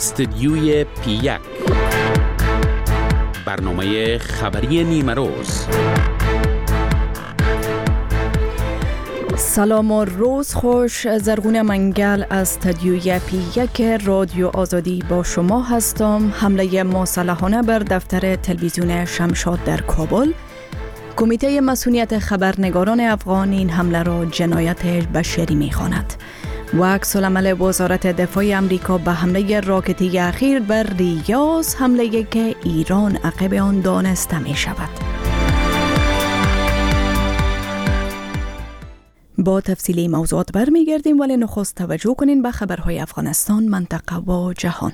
استدیوی پی1 برنامه خبری نیمه روز. سلام و روز خوش. زرغون منگل از استدیوی پی1 رادیو آزادی با شما هستم. حمله مسلحانه بر دفتر تلویزیون شمشاد در کابل. کمیته مسئولیت خبرنگاران افغان این حمله را جنایت بشری می‌خواند. و عکس‌العمل وزارت دفاع امریکا به حمله راکتی اخیر بر ریاض، حمله‌ای که ایران عقب آن دانسته می شود. با تفصیلی موضوعات برمیگردیم، ولی نخست توجه کنین به خبرهای افغانستان، منطقه و جهان.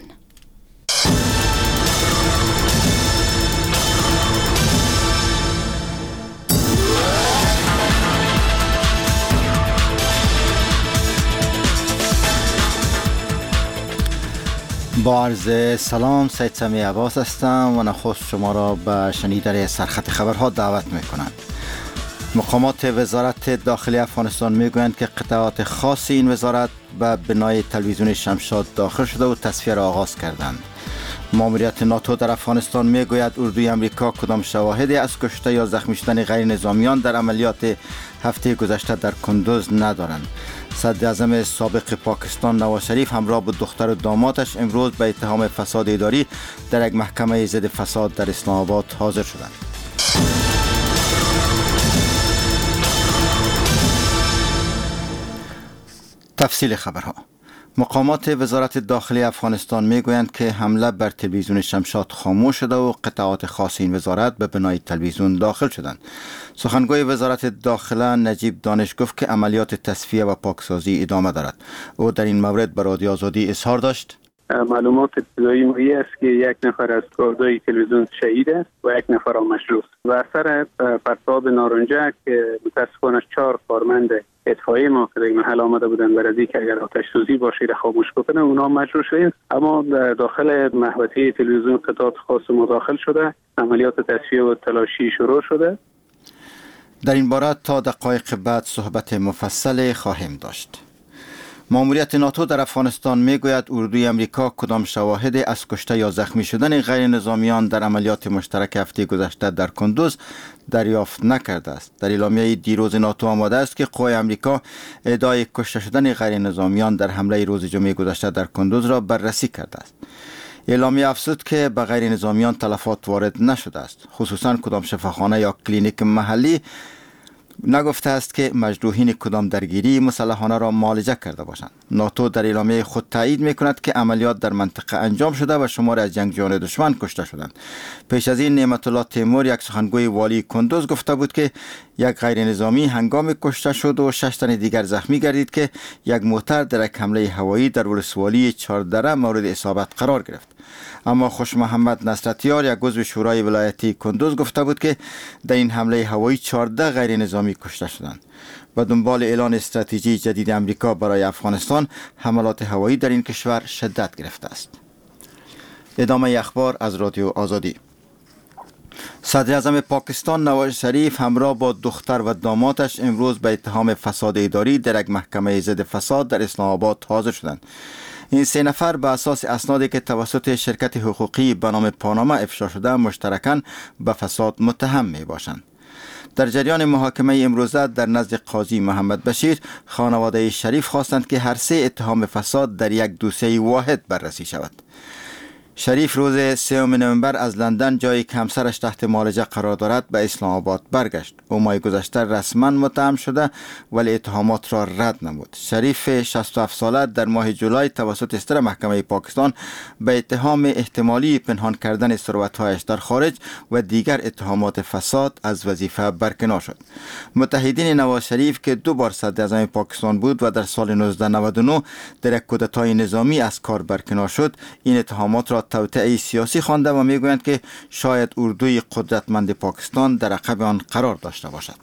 با عرض سلام، سید سمی عباس هستم و نخست شما را به شنیدن سرخط خبرها دعوت میکنم. مقامات وزارت داخلی افغانستان میگویند که قطعات خاص این وزارت به بنای تلویزیون شمشاد داخل شده و تصفیه را آغاز کردند. ماموریت ناتو در افغانستان میگوید اردوی امریکا کدام شواهدی از کشته یا زخمی شدن غیر نظامیان در عملیات هفته گذشته در کندوز ندارند. صدر اعظم سابق پاکستان نواز شریف همراه با دختر و دامادش امروز به اتهام فساد اداری در یک محکمه ضد فساد در اسلام آباد حاضر شدند. تفصیل خبرها. مقامات وزارت داخلی افغانستان میگویند که حمله بر تلویزیون شمشاد خاموش شده و قطعات خاص این وزارت به بنای تلویزیون داخل شدند. سخنگوی وزارت داخله نجیب دانش گفت که عملیات تصفیه و پاکسازی ادامه دارد. او در این مورد به رادیو آزادی اظهار داشت: معلومات ابتدایی مایی است که یک نفر از کارگردان تلویزیون شهید است و یک نفر مجروح. و اثر پرتاب نارنجک که متاسفانه 4 کارمند اطفایی ما که در محل آمده بودن برای اینکه اگر آتش سوزی باشه را خاموش بکنه، اونا مجروح شدن. اما داخل محوطه تلویزیون قطعات خاص مداخل شده، عملیات تصفیه و تلاشی شروع شده. در این باره تا دقایق بعد صحبت مفصل خواهیم داشت. ماموریت ناتو در افغانستان میگوید اردوی امریکا کدام شواهد از کشته یا زخمی شدن غیر نظامیان در عملیات مشترک هفته گذشته در کندوز دریافت نکرده است. در اعلامیه دیروز ناتو آمده است که قوای امریکا ادعای کشته شدن غیر نظامیان در حمله روز جمعه گذشته در کندوز را بررسی کرده است. اعلامیه افزود که به غیر نظامیان تلفات وارد نشده است. خصوصا کدام شفاخانه یا کلینیک محلی نگفته است که مجروحین کدام درگیری مسلحانه را معالجه کرده باشند. ناتو در اعلامیه خود تایید میکند که عملیات در منطقه انجام شده و شمار از جنگجویان دشمن کشته شدند. پیش از این نعمت الله تیمور، یک سخنگوی والی کندوز، گفته بود که یک غیر نظامی هنگام کشته شد و 6 تن دیگر زخمی گردید که یک موتر در یک حمله هوایی در ولسوالی چاردره مورد اصابت قرار گرفت. اما خوش محمد نصرتیار، یک عضو شورای ولایتی کندوز، گفته بود که در این حمله هوایی 14 غیر نظامی کشته شدند. و دنبال اعلان استراتژی جدید امریکا برای افغانستان، حملات هوایی در این کشور شدت گرفته است. ادامه اخبار از رادیو آزادی. صدر اعظم پاکستان نواز شریف همراه با دختر و دامادش امروز به اتهام فساد اداری در یک محکمه ضد فساد در اسلام آباد حاضر شدند. این 3 نفر به اساس اسنادی که توسط شرکت حقوقی به نام پاناما افشا شده مشترکاً به فساد متهم می باشند. در جریان محاکمه امروزه در نزد قاضی محمد بشیر، خانواده شریف خواستند که هر 3 اتهام فساد در یک دوسیه واحد بررسی شود. شریف روز 3 نوامبر از لندن، جایی که همسرش تحت معالجه قرار دارد، به اسلام آباد برگشت. او ماه گذشته رسما متهم شده ولی اتهامات را رد نمود. شریف 67 ساله در ماه جولای توسط ستر محکمه پاکستان به اتهام احتمالی پنهان کردن ثروت‌هایش در خارج و دیگر اتهامات فساد از وظیفه برکنار شد. متحدین نواز شریف که 2 بار صدر اعظم پاکستان بود و در سال 1999 در یک کودتای نظامی از کار برکنار شد، این اتهامات را توطئه سیاسی خوانده و میگویند که شاید اردوی قدرتمند پاکستان در عقب آن قرار داشته باشد.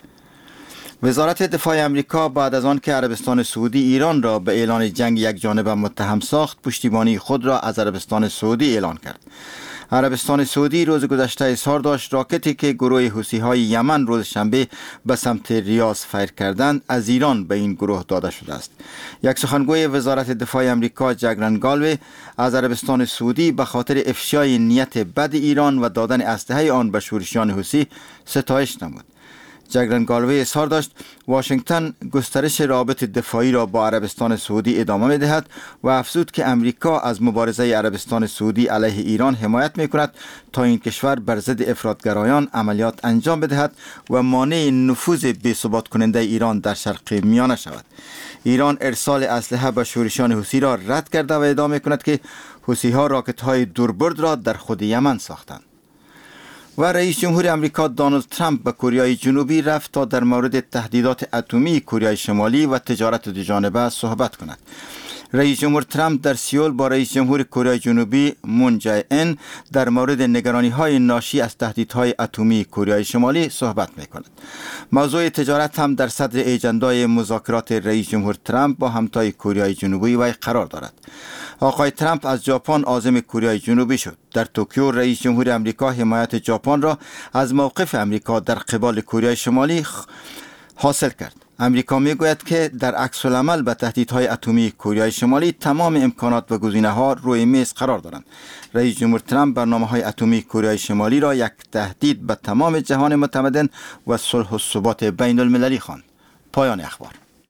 وزارت دفاع امریکا بعد از آن که عربستان سعودی ایران را به اعلان جنگ یک جانبه متهم ساخت، پشتیبانی خود را از عربستان سعودی اعلان کرد. عربستان سعودی روز گذشته اظهار داشت راکتی که گروه حوثی‌های یمن روز شنبه به سمت ریاض فیر کردند از ایران به این گروه داده شده است. یک سخنگوی وزارت دفاع آمریکا جگرن گالوی از عربستان سعودی به خاطر افشای نیت بد ایران و دادن اسلحه آن به شورشیان حوثی ستایش نمود. جگرن گالوی اظهار داشت واشنگتن گسترش روابط دفاعی را با عربستان سعودی ادامه می‌دهد و افزود که امریکا از مبارزه عربستان سعودی علیه ایران حمایت می‌کند تا این کشور بر ضد افراطگرایان عملیات انجام بدهد و مانع نفوذ بی‌ثبات کننده ایران در شرق میانه شود. ایران ارسال اسلحه به شورشیان حوثی را رد کرده و ادعا می‌کند که حوثی‌ها راکت‌های دوربرد را در خود یمن ساختند. و رئیس جمهور آمریکا دونالد ترامپ به کره جنوبی رفت تا در مورد تهدیدات اتمی کره شمالی و تجارت دوجانبه صحبت کند. رئیس جمهور ترامپ در سئول با رئیس جمهور کره جنوبی مون جای این در مورد نگرانی‌های ناشی از تهدیدهای اتمی کره شمالی صحبت می‌کند. موضوع تجارت هم در صدر اجندای مذاکرات رئیس جمهور ترامپ با همتای کره جنوبی وی قرار دارد. آقای ترامپ از ژاپن عازم کره جنوبی شد. در توکیو رئیس جمهور آمریکا حمایت ژاپن را از موقف آمریکا در قبال کره شمالی حاصل کرد. امریکا میگوید که در عکس العمل به تهدیدهای اتمی کره شمالی تمام امکانات و گزینه‌ها روی میز قرار دارند. رئیس جمهور ترامپ برنامه‌های اتمی کره شمالی را یک تهدید به تمام جهان متمدن و صلح و ثبات بین المللی خواند. پایان اخبار.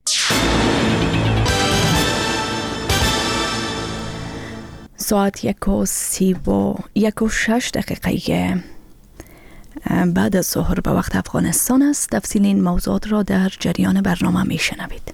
ساعت 1:36 بعد از ظهر به وقت افغانستان است. تفصیل این موضوعات را در جریان برنامه می شنوید.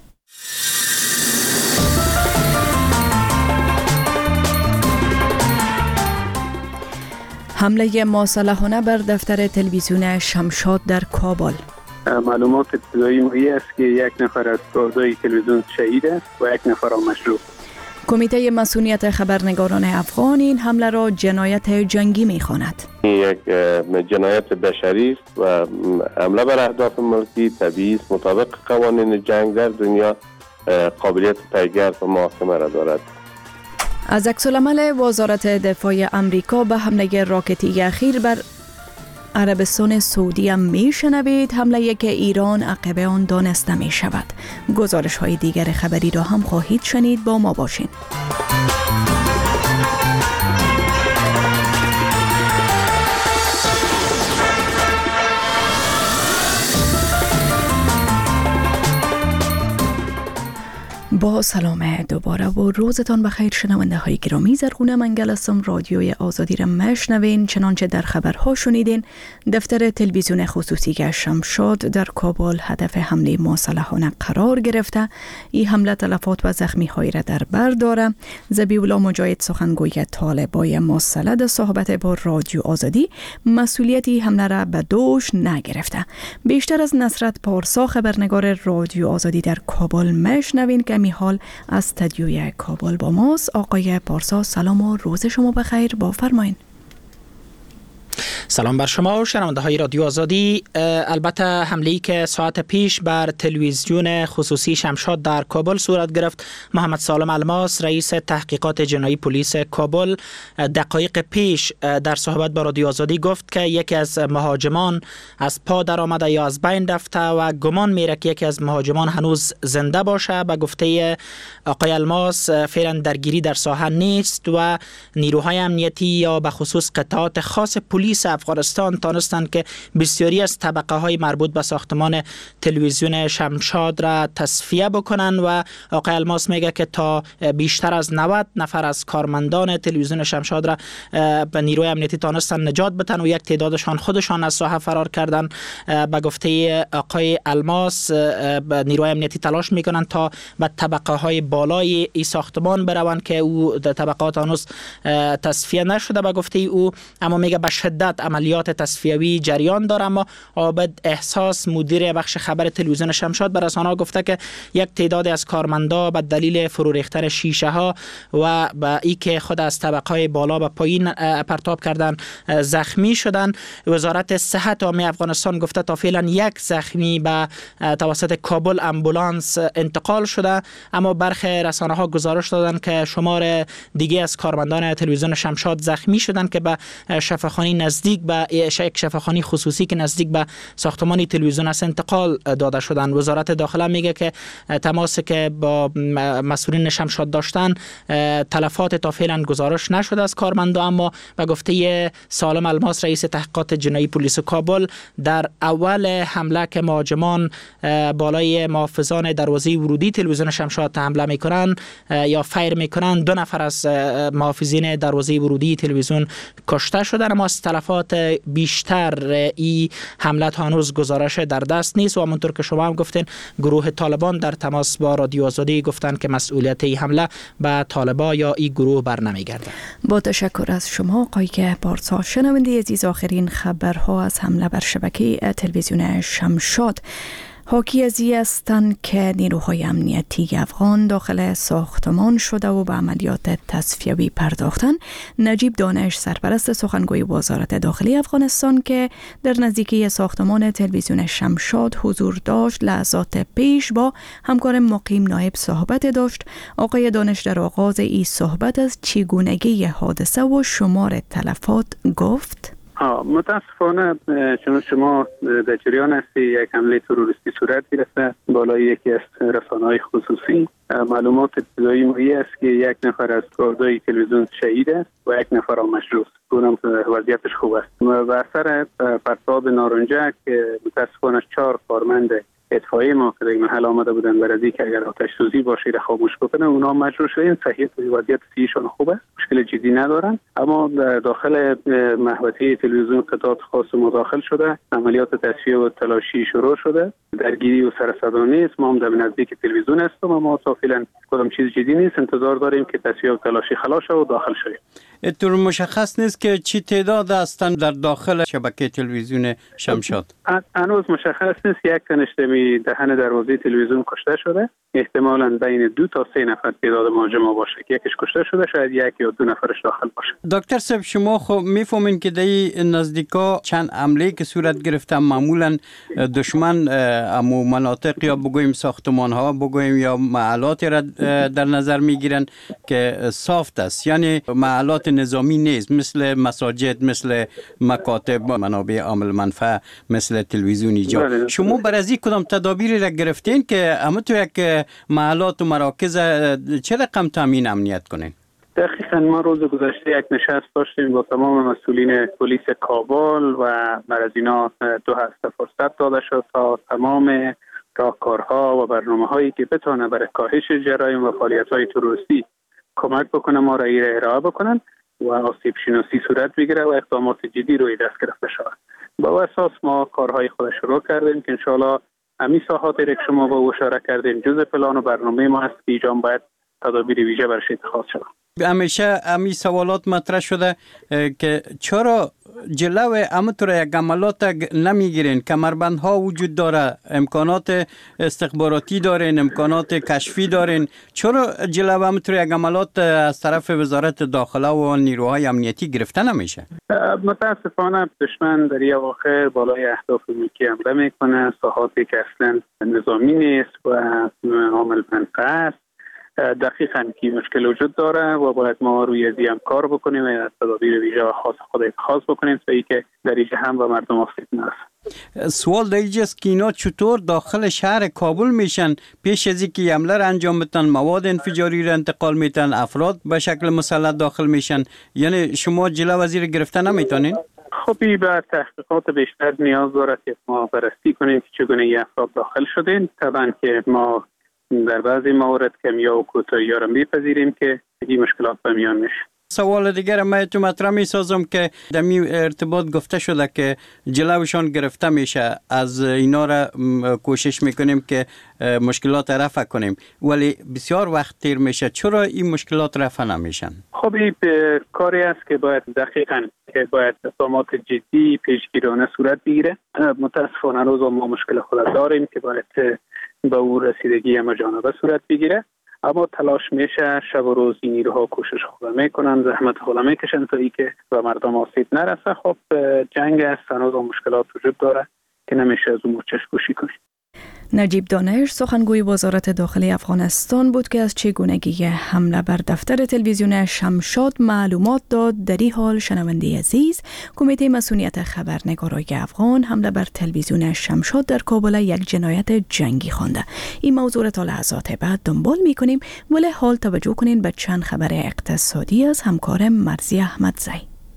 حمله مسلحانه بر دفتر تلویزیون شمشاد در کابل. معلومات ابتدایی مایی است که یک نفر از کارگردان تلویزیون شهید است و یک نفر مجروح. کمیته مسئولیت خبرنگاران افغان این حمله را جنایت جنگی می‌خواند. یک جنایت بشری است و حمله بر اهداف ملکی طبیعی است. مطابق قوانین جنگ در دنیا قابلیت پیگرد و محاکمه را دارد. از عکس‌العمل وزارت دفاع آمریکا به حمله راکتی اخیر بر عربستان سعودی هم میشنوید. حمله که ایران عقب آن دانسته می شود. گزارش های دیگر خبری را هم خواهید شنید. با ما باشین. با سلام دوباره و روزتان بخیر شنونده های گرامی. زرغونه منگل هستم. رادیوی آزادی را میشنوین. چنانچه در خبرها شنیدین، دفتر تلویزیون خصوصی شمشاد در کابل هدف حمله مسلحانه قرار گرفته. این حمله تلفات و زخمی های را در بر داره. ذبیح‌الله مجاهد سخنگوی طالبای مسلح صحبت با رادیو آزادی مسئولیت حمله را به دوش نگرفته. بیشتر از نصرت پارسا خبرنگار رادیو آزادی در کابل میشنوین که حال از استودیوی کابل با ماست. آقای پارسا سلام و روز شما بخیر. با فرمایین. سلام بر شما و شنونده های رادیو آزادی. البته حمله‌ای که ساعت پیش بر تلویزیون خصوصی شمشاد در کابل صورت گرفت، محمد سالم الماس رئیس تحقیقات جنایی پلیس کابل دقایق پیش در صحبت با رادیو آزادی گفت که یکی از مهاجمان از پا در آمده یا از بین رفته و گمان میره که یکی از مهاجمان هنوز زنده باشه. به گفته آقای الماس فعلا درگیری در ساحه نیست و نیروهای امنیتی یا به خصوص قطعات خاص پلیس افغانستان تانستند که بسیاری از طبقه های مربوط به ساختمان تلویزیون شمشاد را تصفیه بکنن و آقای الماس میگه که تا بیشتر از 90 نفر از کارمندان تلویزیون شمشاد را به نیروی امنیتی تانستن نجات بدن و یک تعدادشان خودشان از ساحه فرار کردن. به گفته آقای الماس نیروی امنیتی تلاش میکنن تا به طبقه های بالای این ساختمان بروند که او طبقات هنوز تصفیه نشده به گفته او، اما میگه به شدت عملیات تصفیوی جریان داره. اما عابد احساس مدیر بخش خبر تلویزیون شمشاد به رسانه‌ها گفته که یک تعداد از کارمندا به دلیل فرو ریختن شیشه ها و به ای که خود از طبقه بالا به پایین پرتاب کردن زخمی شدن. وزارت صحت عامه افغانستان گفته تا فعلا یک زخمی به توسط کابل امبولانس انتقال شده. اما برخی رسانه‌ها گزارش دادن که شمار دیگه از کارمندان تلویزیون شمشاد زخمی شدن که به شفاخانه نزدیک به یک شفاخانه خصوصی که نزدیک به ساختمان تلویزیون است انتقال داده شدن. وزارت داخله میگه که تماسی که با مسئولین شمشاد داشتن تلفات تا فعلا گزارش نشده از کارمندا. اما به گفته سالم الماس رئیس تحقیقات جنایی پلیس کابل، در اول حمله که مهاجمان بالای محافظان دروازه ورودی تلویزیون شمشاد حمله میکنن یا فایر میکنن، 2 نفر از محافظین دروازه ورودی تلویزیون کشته شدن. اما از تلفات بیشتر این حمله هنوز گزارش در دست نیست و همونطور که شما هم گفتین گروه طالبان در تماس با رادیو آزادی گفتن که مسئولیت این حمله به طالبان یا این گروه بر نمیگرده. با تشکر از شما آقای پارسا. شنونده عزیز، آخرین خبرها از حمله بر شبکه تلویزیون شمشاد حاکی از این هستند که نیروهای امنیتی افغان داخل ساختمان شده و به عملیات تصفیوی پرداختن. نجیب دانش، سرپرست سخنگوی وزارت داخلی افغانستان که در نزدیکی ساختمان تلویزیون شمشاد حضور داشت، لحظات پیش با همکار مقیم نایب صحبت داشت. آقای دانش در آغاز این صحبت از چگونگی حادثه و شمار تلفات گفت: متاسفانه چون شما در جریان هستی یک حمله تروریستی صورت گرفته بالای یکی از رسانه‌های خصوصی. معلومات ابتدایی مایی است که یک نفر از کارگردان تلویزیون شهید است و یک نفر مجروح. اونم وضعیتش خوب است. و اثر پرتاب نارنجک متاسفانه 4 کارمند اطفایی ما که در این محل آمده بودن برای اینکه اگر آتش سوزی باشه را خاموش بکنه، اونا مجروح شدن. صحیح وضعیت صحیشون خوبه، مشکل جدی ندارن. اما داخل محوطه تلویزیون قطعات خاص مداخل شده، عملیات تصفیه و تلاشی شروع شده. درگیری و سر صدا نیست. ما هم در نزدیک تلویزیون هستیم، اما تا فعلا کدام چیز جدی نیست. انتظار داریم که تصفیه و تلاشی خلاص شه و داخل شه. اینطور مشخص نیست که چی تعداد هستند در داخل شبکه تلویزیون شمشاد؟ هنوز مشخص نیست. یک تنش دهن دروازه تلویزیون کشته شده. احتمالاً بین 2 تا 3 نفر تعداد مهاجما باشه که یکیش کشته شده، شاید 1 یا 2 نفرش داخل باشه. دکتر صاحب، شما خب میفهمین که در نزدیکا چند حمله که صورت گرفته معمولاً دشمن امو مناطق یا بگویم ساختمان ها بگویم یا محلات را در نظر میگیرن که سافت است، یعنی محلات نظامی نیست، مثل مساجد، مثل مکاتب، منابع عامل منفعه، مثل تلویزیون ایجاد. شما برای از این کدام تدابیری را گرفتین که همه تو یک محلات و مراکز چه رقم تامین امنیت کنین؟ دقیقاً ما روز گذشته یک نشست داشتیم با تمام مسئولین پلیس کابل و از اینا 2 هفته فرصت داده شد تا تمام راهکارها و برنامه‌هایی که بتونه برای کاهش جرایم و فعالیت‌های تروریستی کمک بکنه ما را ارائه بکنن و آسیب شناسی صورت بگیره و اقدامات جدی روی دست گرفته شود. با اساس ما کارهای خود شروع کردیم که انشاءالله همین ساحاتی که شما با اشاره کردین جزء پلان و برنامه ما هست که ایجام باید تدابیر ویژه برش اتخاذ شود. همیشه همین سوالات مطرح شده که چرا جلو همونطور یک عملات نمیگیرین؟ کمربندها وجود داره، امکانات استخباراتی دارین، امکانات کشفی دارین، چرا جلو همونطور یک عملات از طرف وزارت داخله و نیروهای امنیتی گرفته نمیشه؟ متاسفانه دشمن در این اواخر بالای اهداف ملکی حمله میکنه، ساحاتی که اصلا نظامی نیست و عامل منفعه است. دقیقاً که مشکل وجود داره و باید ما روی ازی هم کار بکنیم و تدابیر ویژه و خاص خود اتخاذ بکنیم تا اینکه در اینجا هم و مردم آسیب نرسه. سوال دیگه است که اینا چطور داخل شهر کابل میشن؟ پیش از اینکه حمله را انجام بدن مواد انفجاری را انتقال میتن، افراد به شکل مسلح داخل میشن، یعنی شما جلو وزیر گرفته نمیتونین؟ خب این به تحقیقات بیشتر نیاز دارد که ما بررسی کنیم که چگونه این افراد داخل شدن. طبعا که ما در بعضی موارد کمیا و کوتاهی را میپذیریم که این مشکلات به میان میشه. سوال دیگر من تو مطرح می سازم که در می ارتباط گفته شده که جلوشان گرفته میشه، از اینا را کوشش میکنیم که مشکلات رفع کنیم، ولی بسیار وقت تیر میشه. چرا این مشکلات رفع نمیشن؟ خب این کاری است که باید دقیقاً که باید اقدامات جدی پیشگیرانه صورت بگیره. متاسفانه روز ما مشکل خود داریم که باید به او رسیدگی همه‌جانبه صورت بگیره، اما تلاش میشه، شب و روز این نیروها کوشش خود میکنن، زحمت خود میکشن تا اینکه به مردم آسیب نرسه. خب جنگ است، هنوز مشکلات وجود داره که نمیشه از اون چشم‌پوشی کنیم. نجیب دانش سخنگوی وزارت داخلی افغانستان بود که از چگونگی حمله بر دفتر تلویزیون شمشاد معلومات داد. در این حال شنونده عزیز، کمیته مسئولیت خبرنگارای افغان حمله بر تلویزیون شمشاد در کابل یک جنایت جنگی خوانده. این موضوع تا لحظات بعد دنبال میکنیم، ولی حال توجه کنین به چند خبر اقتصادی از همکار مرزی احمدزی.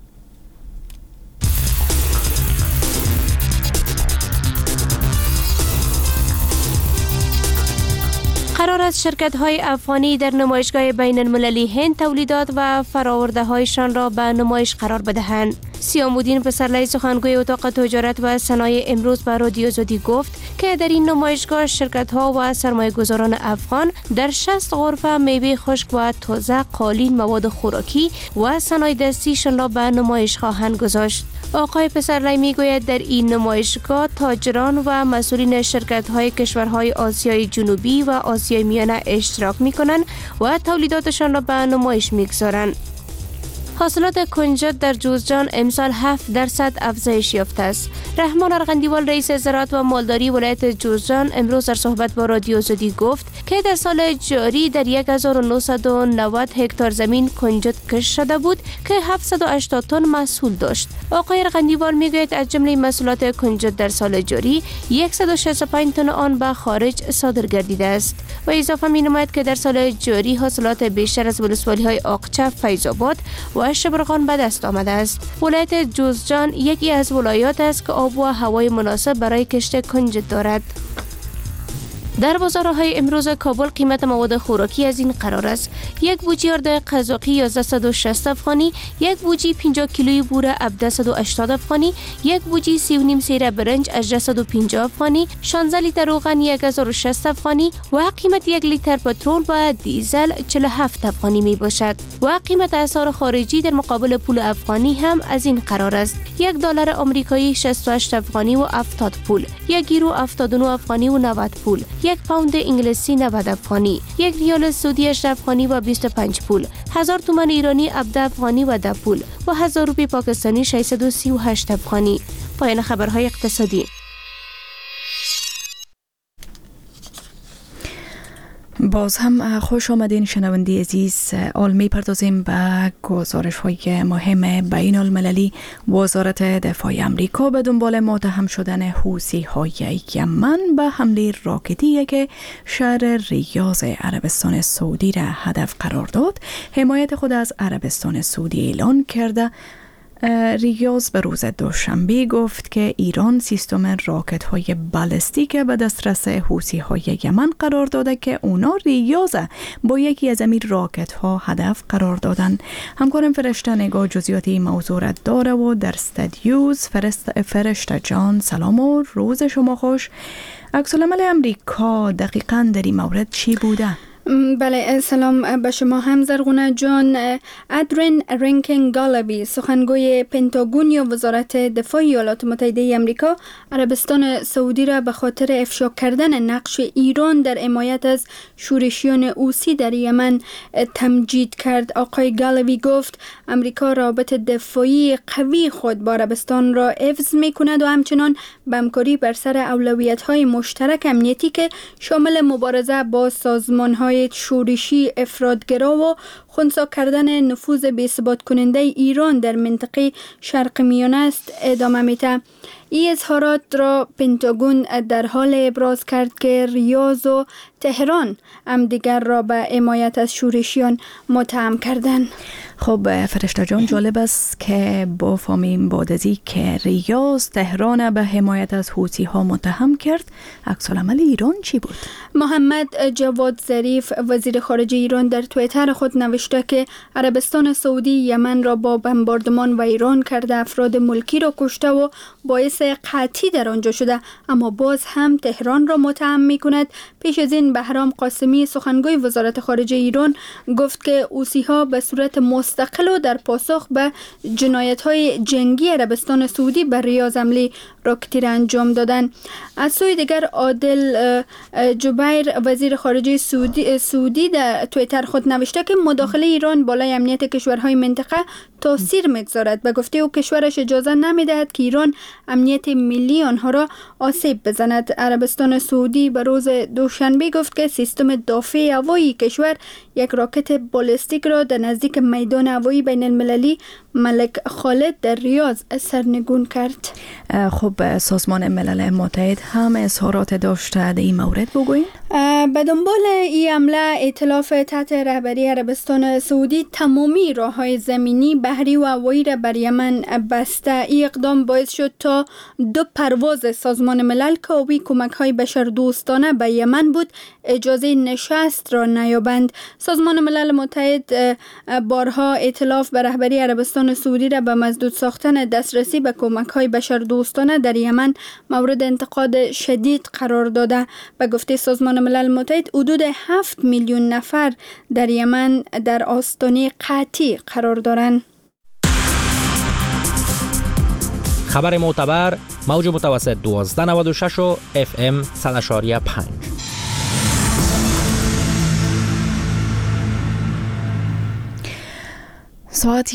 قرار است شرکت‌های افغانی در نمایشگاه بین المللی هند تولیدات و فرآورده‌هایشان را به نمایش قرار بدهند. سیامودین پسرلی سخنگوی اتاق تجارت و صنایع امروز به رادیو آزادی گفت که در این نمایشگاه شرکت‌ها و سرمایه‌گذاران افغان در 60 غرفه میوه خشک و تازه، قالین، مواد خوراکی و صنایع دستیشان را به نمایش خواهند گذاشت. آقای پسرلی میگوید در این نمایشگاه تاجران و مسئولین شرکت‌های کشورهای آسیای جنوبی و آسیای میانه اشتراک می‌کنند و تولیداتشان را به نمایش می‌گذارند. حاصلات کنجد در جوزجان امسال 7% افزایش یافته است. رحمان ارغندیوال رئیس زراعت و مالداری ولایت جوزجان امروز در صحبت با رادیو آزادی گفت که در سال جاری در 1990 هکتار زمین کنجد کشت شده بود که 780 تن محصول داشت. آقای ارغندیوال میگوید از جمله محصولات کنجد در سال جاری 165 تن آن به خارج صادر گردیده است و اضافه می‌نماید که در سال جاری حاصلات بیشتر از ولسوالی‌های آقچه، فیض‌آباد و شبرغان به دست آمده است. ولایت جوزجان یکی از ولایات است که آب و هوای مناسب برای کشت کنجد دارد. در بازارهای امروز کابل قیمت مواد خوراکی از این قرار است: یک بوجی آرد قزاقی 1160 افغانی، یک بوجی 50 کیلویی بوره 1780 افغانی، یک بوجی 3.5 سیر برنج 1850 افغانی، 16 لیتر روغن 1060 افغانی و قیمت 1 لیتر پترول و دیزل 47 افغانی می باشد و قیمت اسعار خارجی در مقابل پول افغانی هم از این قرار است: یک دلار آمریکایی 68 افغانی و 70 پول، یک یورو 79 افغانی و 90 پول، یک پوند انگلیسی 90 افغانی، یک ریال سعودی 8 افغانی و 25 پول، 1000 تومان ایرانی 17 افغانی و 10 پول و 1000 روپی پاکستانی 638 افغانی. پایان خبرهای اقتصادی. باز هم خوش آمدین شنونده عزیز. حال می پردازیم به گزارش های مهم بین المللی. وزارت دفاع امریکا به دنبال متهم شدن حوثی های یمن به حمله راکتی که شهر ریاض عربستان سعودی را هدف قرار داد، حمایت خود از عربستان سعودی اعلان کرده. ریاض به روز دوشنبه گفت که ایران سیستم راکت های بالستیک به دسترس حوثی های یمن قرار داده که اونا ریاض با یکی از این راکت ها هدف قرار دادن. همکارم فرشته نگاه جزئیات این موضوع را داره و در استودیوز. فرشته جان سلام و روز شما خوش. عکس العمل امریکا دقیقاً در این مورد چی بوده؟ بله، سلام به شما هم زرغونه جان. ادرین رینکن گالبی سخنگوی پنتاگون یا وزارت دفاع ایالات متحده آمریکا عربستان سعودی را به خاطر افشا کردن نقش ایران در حمایت از شورشیان حوثی در یمن تمجید کرد. آقای گالبی گفت آمریکا رابط دفاعی قوی خود با عربستان را حفظ می‌کند و همچنان به همکاری بر سر اولویت‌های مشترک امنیتی که شامل مبارزه با سازمان‌های شورشی افراط‌گرا و خنثی کردن نفوذ بی‌ثبات کننده ایران در منطقه شرق میانه است ادامه میده. این اظهارات را پنتاگون در حال ابراز کرد که ریاض و تهران هم دیگر را به حمایت از شورشیان متهم کردند. خب فرشته جان، جالب است که با فهمیم بعد از که ریاض تهران به حمایت از حوثی ها متهم کرد، عکس العمل ایران چی بود؟ محمد جواد ظریف وزیر خارجه ایران در توییتر خود نوشته که عربستان سعودی یمن را با بمباردمان ویران کرده، افراد ملکی را کشته و باعث قحطی در آنجا شده، اما باز هم تهران را متهم می کند. پیش از این بهرام قاسمی سخنگوی وزارت خارجه ایران گفت که حوثی ها به صورت مستقل و در پاسخ به جنایت‌های جنگی عربستان سعودی بر ریاض حمله راکتی را انجام دادند. از سوی دیگر عادل جبیر وزیر خارجه سعودی در توییتر خود نوشته که مداخله ایران بالای امنیت کشورهای منطقه تاثیر می‌گذارد و گفته او کشورش اجازه نمی‌دهد که ایران امنیت ملی آنها را آسیب بزند. عربستان سعودی به روز دوشنبه گفت که سیستم دفاع هوایی کشور یک راکت بالستیک را در نزدیک میدان هوایی بین المللی ملک خالد در ریاض سرنگون کرد. خب سازمان ملل متحد هم اظهارات داشته در این مورد بگویید؟ به دنبال این حمله ائتلاف تحت رهبری عربستان سعودی تمامی راه‌های زمینی، بحری و هوایی را بر یمن بسته. این اقدام باعث شد تا 2 پرواز سازمان ملل که حاوی کمک‌های بشردوستانه به یمن بود اجازه نشست را نیابند. سازمان ملل متحد بارها ائتلاف به رهبری عربستان سعودی را به مسدود ساختن دسترسی به کمک‌های بشردوستانه در یمن مورد انتقاد شدید قرار داده. به گفته سازمان ملل متحد حدود 7 میلیون نفر در یمن در آستانه قحطی قرار دارند. خبر معتبر موج متوسط 1296 و FM 100.5. ساعت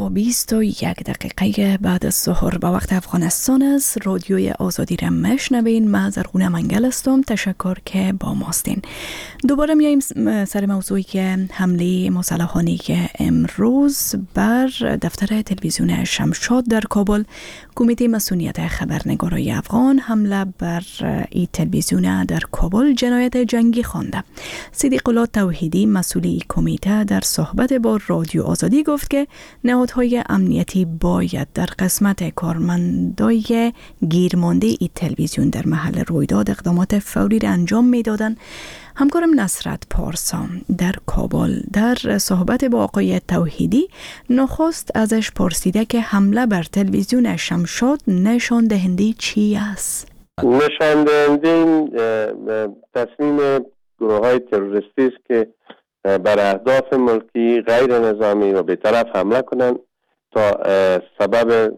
1:21 بعد از ظهر به وقت افغانستان است. رادیوی آزادی را میشنوین. من زرغونه منگل هستم. تشکر که با ماستین. دوباره میایم سر موضوعی که حمله مسلحانه که امروز بر دفتر تلویزیون شمشاد در کابل. کمیته مسئولیت خبرنگارای افغان حمله بر این تلویزیون در کابل جنایت جنگی خوانده. صدیق الله توحیدی مسئول کمیته در صحبت با رادیو آزادی گفت که نهادهای امنیتی باید در قسمت کارمندای گیرمانده این تلویزیون در محل رویداد اقدامات فوری را انجام میدادند. همکارم نصرت پارسا در کابل در صحبت با آقای توحیدی نخست ازش پرسیده که حمله بر تلویزیون شمشاد نشان دهنده چی است؟ نشان دهنده تصمیم گروه‌های تروریستی است که بر اهداف ملکی غیر نظامی و بی‌طرف حمله کنند تا سبب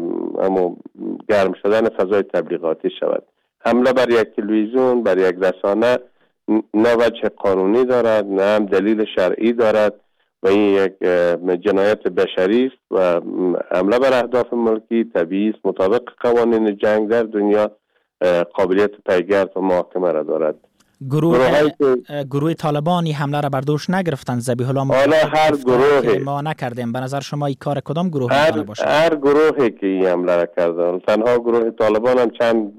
گرم شدن فضای تبلیغاتی شود. حمله بر یک تلویزیون، بر یک رسانه نه وجه قانونی دارد، نه هم دلیل شرعی دارد و این یک جنایت بشری است و حمله بر اهداف ملکی طبیعی است، مطابق قوانین جنگ در دنیا قابلیت پیگرد و محاکمه را دارد. گروه طالبانی حمله را بر دوش نگرفتند. ذبیح الله حالا هر گروهی ما نکردیم. به نظر شما این کار کدام گروه میتونه باشه؟ هر گروهی که این حمله را کرده، تنها گروه طالبان هم چند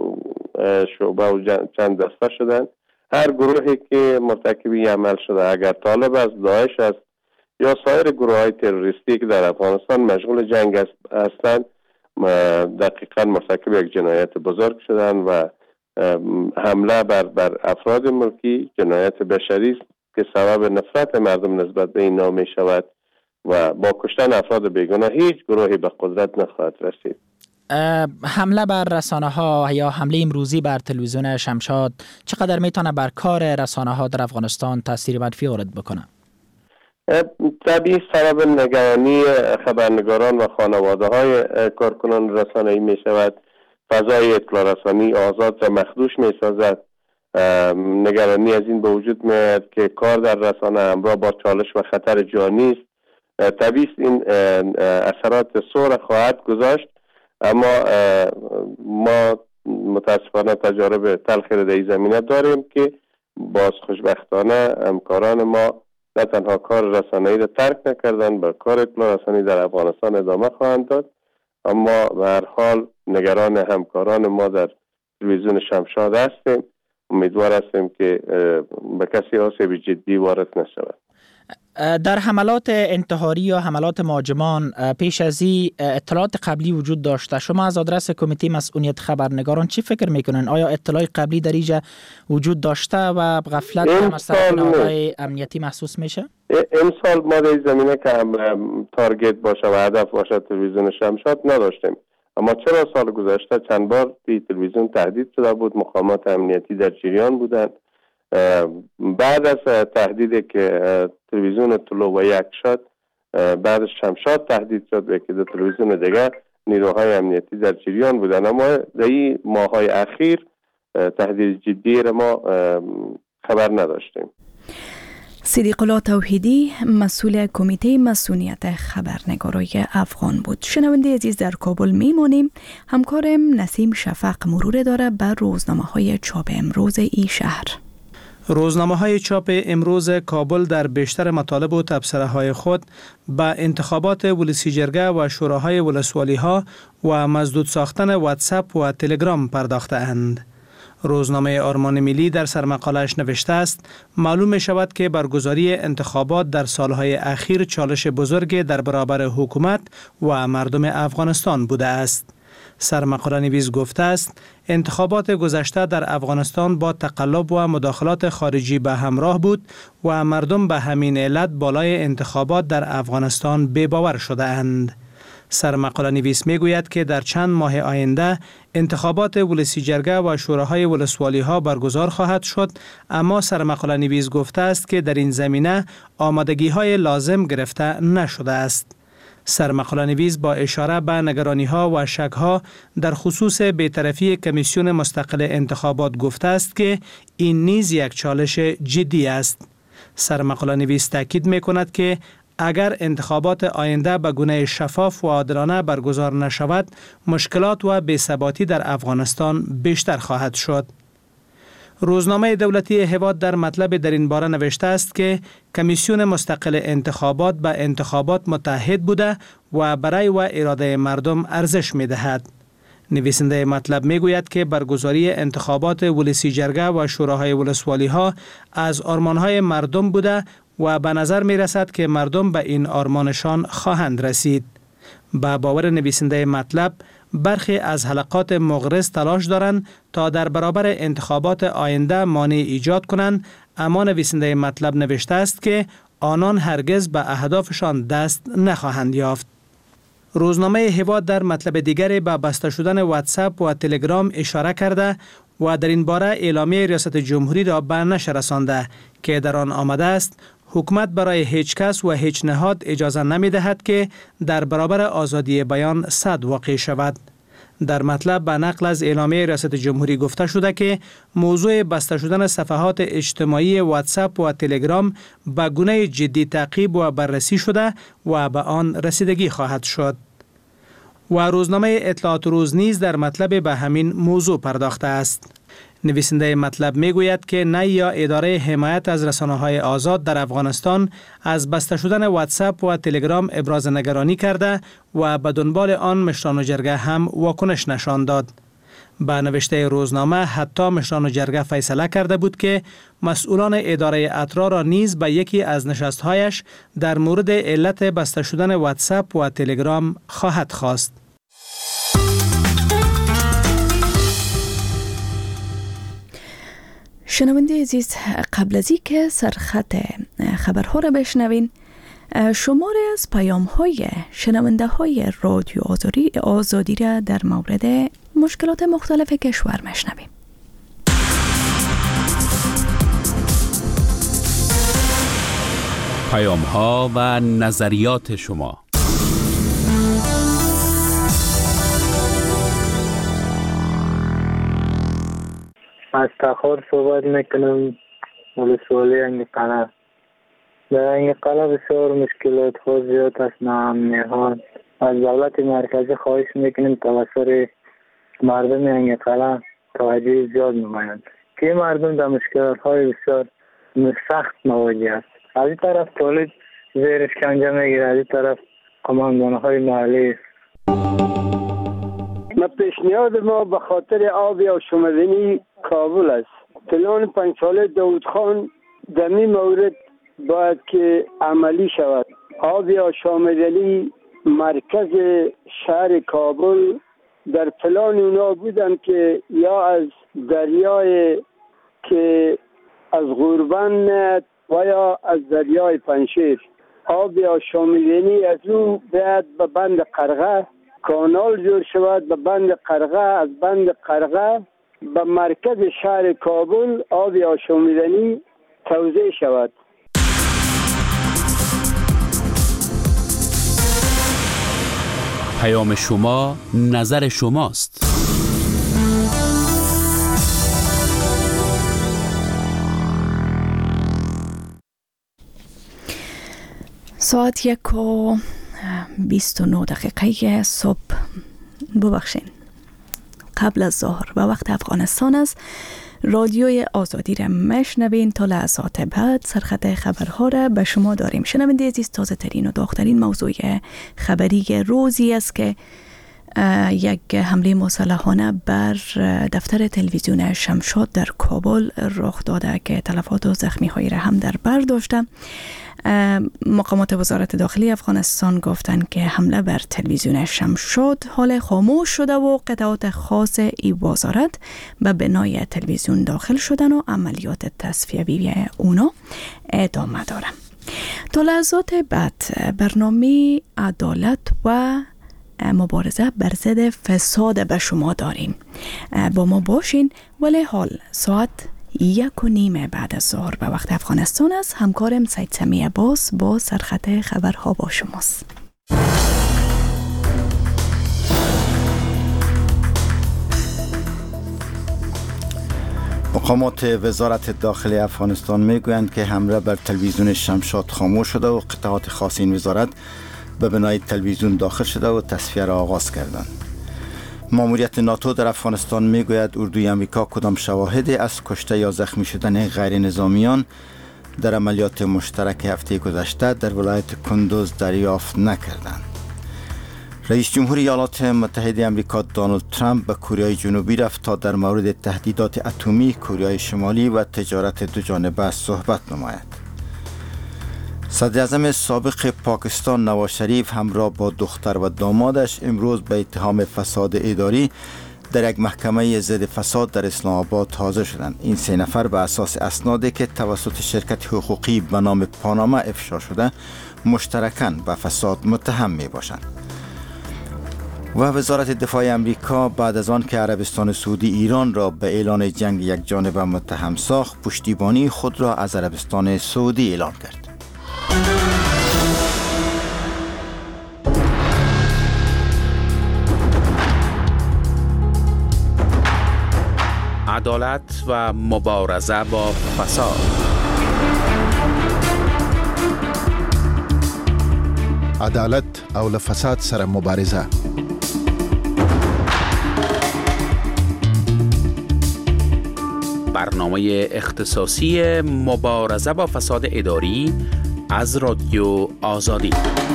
شعبه و چند دسته شدند. هر گروهی که مرتکب این عمل شده، اگر طالب است، داعش است یا سایر گروه‌های تروریستی که در افغانستان مشغول جنگ هستند، دقیقاً مرتکب یک جنایت بزرگ شدند و حمله بر افراد ملکی جنایت بشری است که سبب نفرت مردم نسبت به این نام شود و با کشتن افراد بیگناه هیچ گروهی به قدرت نخواهد رسید. حمله بر رسانه ها یا حمله امروزی بر تلویزیون شمشاد چقدر میتونه بر کار رسانه ها در افغانستان تاثیر منفی وارد بکنه؟ طبیعی سبب نگرانی خبرنگاران و خانواده های کارکنان رسانه‌ای می شود. فضای اطلاع رسانی آزاد را مخدوش می سازد. نگرانی از این به وجود می آید که کار در رسانه همراه با چالش و خطر جانی است. طبیعی این اثرات سوء خواهد گذاشت، اما ما متاسفانه تجارب تلخی در این زمینه داریم که باز خوشبختانه همکاران ما نه تنها کار رسانه‌ای را ترک نکردند، بل کار اطلاع رسانی در افغانستان ادامه خواهند داد. اما به هر حال نگران همکاران ما در تلویزیون شمشاد هستیم. امیدوار هستیم که به کسی آسیب جدی وارد نشود. در حملات انتحاری یا حملات مهاجمان پیش از این اطلاعات قبلی وجود داشته. شما از آدرس کمیته مسئولیت خبرنگاران چی فکر میکنن؟ آیا اطلاعات قبلی در اینجا وجود داشته و غفلت از طرف نهادهای امنیتی محسوس میشه؟ امسال ما در زمینه که تارگت باشه و هدف باشه تلویزیون شمشاد نداشتیم، اما چرا سال گذشته چند بار تلویزیون تهدید شده بود، مقامات امنیتی در جریان بودند. بعد از تهدیدی که تلویزیون طلوع و یک شد، بعدش شمشاد تهدید شد و که در تلویزیون دیگه نیروهای امنیتی در جریان بودن. اما در این ماه‌های اخیر تهدید جدی را ما خبر نداشتیم. صدیق الله توحیدی مسئول کمیته مسئولیت خبرنگارای افغان بود. شنونده عزیز، در کابل میمانیم. همکارم نسیم شفق مرور داره بر روزنامه‌های چاپ امروز این شهر. روزنامه‌های چاپ امروز کابل در بیشتر مطالب و تبصره‌های خود به انتخابات ولسی جرگه و شوراهای ولسوالی‌ها و مسدود ساختن واتساپ و تلگرام پرداخته‌اند. روزنامه آرمان ملی در سرمقاله‌اش نوشته است معلوم می شود که برگزاری انتخابات در سالهای اخیر چالش بزرگی در برابر حکومت و مردم افغانستان بوده است. سرمقاله نویس گفته است انتخابات گذشته در افغانستان با تقلب و مداخلات خارجی به همراه بود و مردم به همین علت بالای انتخابات در افغانستان بی‌باور شده اند. سرمقاله نویس می گوید که در چند ماه آینده انتخابات ولسی جرگه و شوراهای ولسوالی ها برگزار خواهد شد، اما سرمقاله نویس گفته است که در این زمینه آمادگی های لازم گرفته نشده است. سرمقاله نویس با اشاره به نگرانی ها و شک ها در خصوص بی‌طرفی کمیسیون مستقل انتخابات گفته است که این نیز یک چالش جدی است. سرمقاله نویس تاکید می کند که اگر انتخابات آینده به گونه شفاف و عادلانه برگزار نشود، مشکلات و بی‌ثباتی در افغانستان بیشتر خواهد شد. روزنامه دولتی هواد در مطلب در این باره نوشته است که کمیسیون مستقل انتخابات به انتخابات متحد بوده و برای و اراده مردم ارزش می دهد. نویسنده مطلب می گوید که برگزاری انتخابات ولسی جرگه و شوراهای ولسوالی ها از آرمانهای مردم بوده و به نظر می رسد که مردم به این آرمانشان خواهند رسید. با باور نویسنده مطلب، برخی از حلقات مغرض تلاش دارند تا در برابر انتخابات آینده مانع ایجاد کنند، اما نویسنده مطلب نوشته است که آنان هرگز به اهدافشان دست نخواهند یافت. روزنامه هواد در مطلب دیگری به بسته شدن واتساپ و تلگرام اشاره کرده و در این باره اعلامیه ریاست جمهوری را به نشر رسانده که در آن آمده است حکومت برای هیچ کس و هیچ نهاد اجازه نمی دهد که در برابر آزادی بیان صد واقع شود. در مطلب به نقل از اعلامیه ریاست جمهوری گفته شده که موضوع بسته شدن صفحات اجتماعی واتساپ و تلگرام به گونه جدی تعقیب و بررسی شده و به آن رسیدگی خواهد شد. و روزنامه اطلاعات روز نیز در مطلب به همین موضوع پرداخته است. نویسنده مطلب می گوید که نیا اداره حمایت از رسانه‌های آزاد در افغانستان از بسته شدن واتساپ و تلگرام ابراز نگرانی کرده و به دنبال آن مشران جرگه هم واکنش نشان داد. با نوشته روزنامه حتی مشران جرگه فیصله کرده بود که مسئولان اداره اترا را نیز به یکی از نشست‌هایش در مورد علت بسته شدن واتساپ و تلگرام خواهد خواست. شنونده عزیز، قبل از اینکه سرخط خبرها را بشنوین، شماری از پیام‌های شنونده های رادیو آزادی را در مورد مشکلات مختلف کشور میشنویم. پیام‌ها و نظریات شما. از تخار صحبت میکنم، ولسوالی انگقلعه. در انگقلعه بسیار مشکلات ها زیاد است، ناامنی ها. از دولت مرکزی خواهش میکنیم توسط مردم انگقلعه توجه زیاد نمایند که مردم در مشکلات های بسیار سخت مواجه است. از این طرف تولید زیر اشکنجه میگیره، از این طرف قماندان های محلی. پیشنهاد ما به خاطر آب آشامیدنی کابل است. پلان 5 ساله داود خان در این مورد باید که عملی شود. آب آشامیدنی مرکز شهر کابل در پلان اونا بودن که یا از دریای که از غوربند و یا از دریای پنشیر آب آشامیدنی از او باید به بند قرغه کانال جور شود، به بند قرغه، از بند قرغه به مرکز شهر کابل آب آشامیدنی توزیع شود. پیام شما نظر شماست. ساعت 1:29 صبح، ببخشین قبل از ظهر و وقت افغانستان است. رادیوی آزادی را مشنوین. تا لحظات بعد سرخط خبرها را به شما داریم. شنونده عزیز، تازه ترین و داغ‌ترین موضوع خبری روزی است که یک حمله مسلحانه بر دفتر تلویزیون شمشاد در کابل رخ داده که تلفات و زخمی هایی را هم در بر داشته. مقامات وزارت داخلی افغانستان گفتند که حمله بر تلویزیون شمشاد حال خاموش شده و قطعات خاص ای وزارت به بنای تلویزیون داخل شدن و عملیات تصفیه‌ای اونا ادامه داره. تا لحظات بعد برنامه عدالت و مبارزه بر ضد فساد به شما داریم. با ما باشین. ولی حال ساعت 1:30 بعد از ظهر به وقت افغانستان است. همکارم سید سمی عباس با سرخط خبرها با شماست. مقامات وزارت داخلی افغانستان میگویند که حمله بر تلویزیون شمشاد خاموش شده و قطعات خاص این وزارت به بنای تلویزیون داخل شده و تصفیه را آغاز کردند. ماموریت ناتو در افغانستان میگوید اردوی امریکا کدام شواهدی از کشته یا زخمی شدن غیر نظامیان در عملیات مشترک هفته گذشته در ولایت کندوز دریافت نکردند. رئیس جمهور ایالات متحده امریکا دونالد ترامپ به کره جنوبی رفت تا در مورد تهدیدات اتمی کره شمالی و تجارت دوجانبه صحبت نماید. صدر اعظم سابق پاکستان نواز شریف همراه با دختر و دامادش امروز به اتهام فساد اداری در یک محکمه ضد فساد در اسلام آباد حاضر شدند. این 3 نفر به اساس اسنادی که توسط شرکت حقوقی به نام پاناما افشا شده مشترکاً به فساد متهم می باشند. و وزارت دفاع امریکا بعد از آن که عربستان سعودی ایران را به اعلان جنگ یک جانبه متهم ساخت، پشتیبانی خود را از عربستان سعودی اعلان کرد. عدالت و مبارزه با فساد. عدالت او له فساد سره مبارزه. برنامه اختصاصی مبارزه با فساد اداری از رادیو آزادی.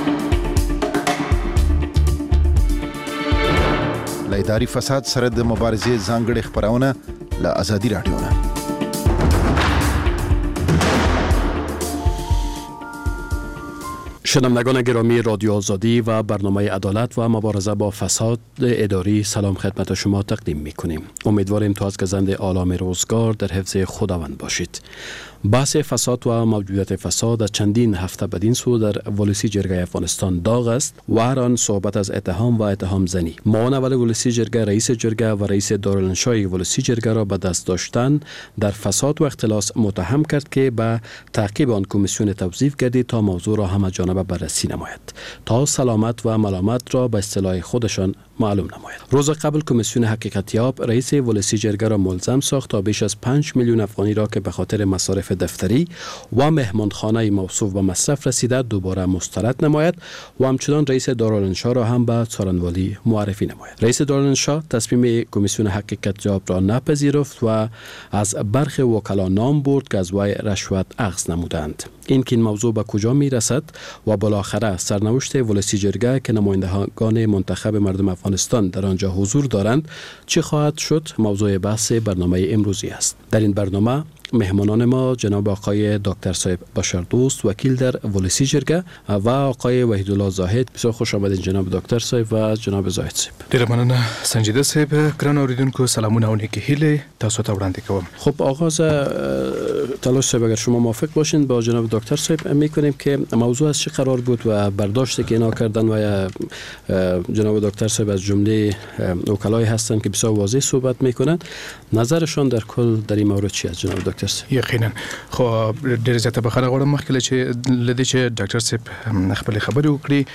له اداري فساد سره د مبارزې ځانګړې خبرونه له آزادي رادیو نه. شنوندگان گرامی رادیو آزادی و برنامه عدالت و مبارزه با فساد اداری، سلام خدمت شما تقدیم می‌کنیم. امیدواریم تا از گزند آلام روزگار در حفظ خداوند باشید. بحث فساد و موجودیت فساد از چندین هفته بدین سو در ولسی جرگه افغانستان داغ است و هر آن صحبت از اتهام و اتهام زنی. معاون اول ولسی جرگه، رئیس جرگه و رئیس دارالانشای ولسی جرگه را به دست داشتن در فساد و اختلاس متهم کرد که به تعقیب آن کمیسیون توظیف گردید تا موضوع را همه جانبه بررسی نماید تا سلامت و ملامت را به اصطلاح خودشان معلوم نماید. روز قبل کمیسیون حقیقتیاب رئیس ولسی جرگه را ملزم ساخت تا بیش از 5 میلیون افغانی را که به خاطر مصارف دفتری و مهمانخانه موصوف به مصرف رسیده دوباره مسترد نماید و همچنان رئیس دارالانشا را هم به څارنوالی معرفی نماید. رئیس دارالانشا تصمیم کمیسیون حقیقتیاب را نپذیرفت و از برخی وکلا نام برد که از وی رشوت اخذ نمودند. این که این موضوع به کجا می رسد و بالاخره سرنوشت ولسی جرگه که نمایندگان منتخب مردم افغانستان در آنجا حضور دارند چه خواهد شد موضوع بحث برنامه امروزی است. در این برنامه مهمانان ما جناب آقای دکتر صاحب بشردوست وکیل در ولسی جرگه و آقای وحیدالله زاهد. بسیار خوش آمدید جناب دکتر صاحب و جناب زاهد صاحب. ډیر مننه سنجیده صاحب. ګران اوریدونکو سلامونه او نیکی هیله تاسو ته وړاندې کوم. خب آغاز تلاش صاحب اگر شما موافق باشین با جناب دکتر صاحب میکنیم که موضوع از چه قرار بود و برداشتی که اینا کردن و جناب دکتر صاحب از جمله وکلای هستند که بسیار واضح صحبت میکنن. نظرشون در کل در این مورد چی است جناب دکتر صاحب؟ یقینا خو ډیر زیاته بخښنه غواړم مخکې چې لدې چې ډاکټر صاحب خپل خبرې وکړي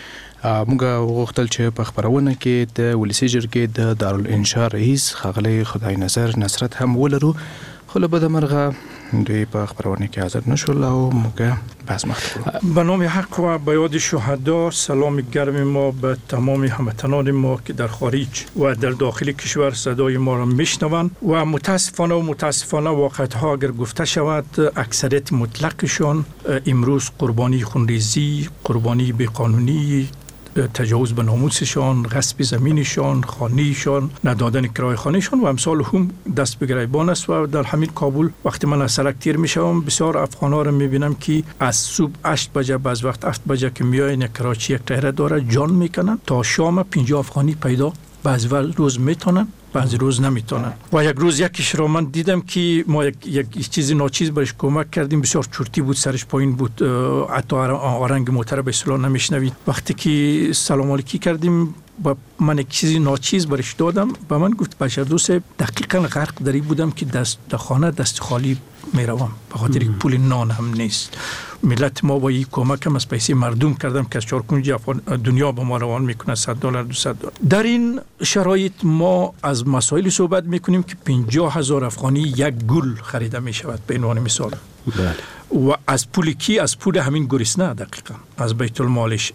موږ غوښتل چې په خبرونه کې د ولسی جرګې د دارالانشا رئیس ښاغلی خدای نظر نصرت هم ولرو، خو له بده مرغه دوی په خبرونه کې حاضر نشول او موږ بحث مخته کړو. به نام حق و به یاد شهدا سلام گرم ما به تمام هموطنان ما که در خارج و در داخل کشور صدای ما را میشنوند و متاسفانه واقعیت‌ها اگر گفته شود اکثریت مطلقشان امروز قربانی خونریزی، قربانی بیقانونی، تجاوز به ناموسشان، غصب زمینشان، خانهشان، ندادن کرایه خانهشان و امثال هم دست به گریبان است. و در همین کابل وقتی من از سرک تیر میشم بسیار افغان‌ها را میبینم که از صبح 8 بجه بعض وقت 7 بجه که میاین کراچی یک تهره داره جان میکنن تا شام 50 افغانی پیدا بعض روز میتونن بعضی روز نمیتونن. و یک روز یکیش را من دیدم که ما یک چیزی ناچیز برش کمک کردیم، بسیار چرتی بود، سرش پایین بود، حتی آرنگ موتر به اصطلاح نمیشنوید. وقتی که سلام علیکی کردیم و من یک چیزی ناچیز برش دادم و من گفت بشر دوست دقیقاً غرق دری بودم که در خانه دست خالی میروم به خاطر پول نان هم نیست. ملت ما با این کمک هم از پیسه مردم کردم که از چارکنج دنیا به ما روان میکنه، $100 $200. در این شرایط ما از مسائل صحبت میکنیم که 50,000 افغانی یک گل خریده میشود به عنوان مثال. و از پول کی؟ از پول همین گریسنه دقیقا از بیت المالش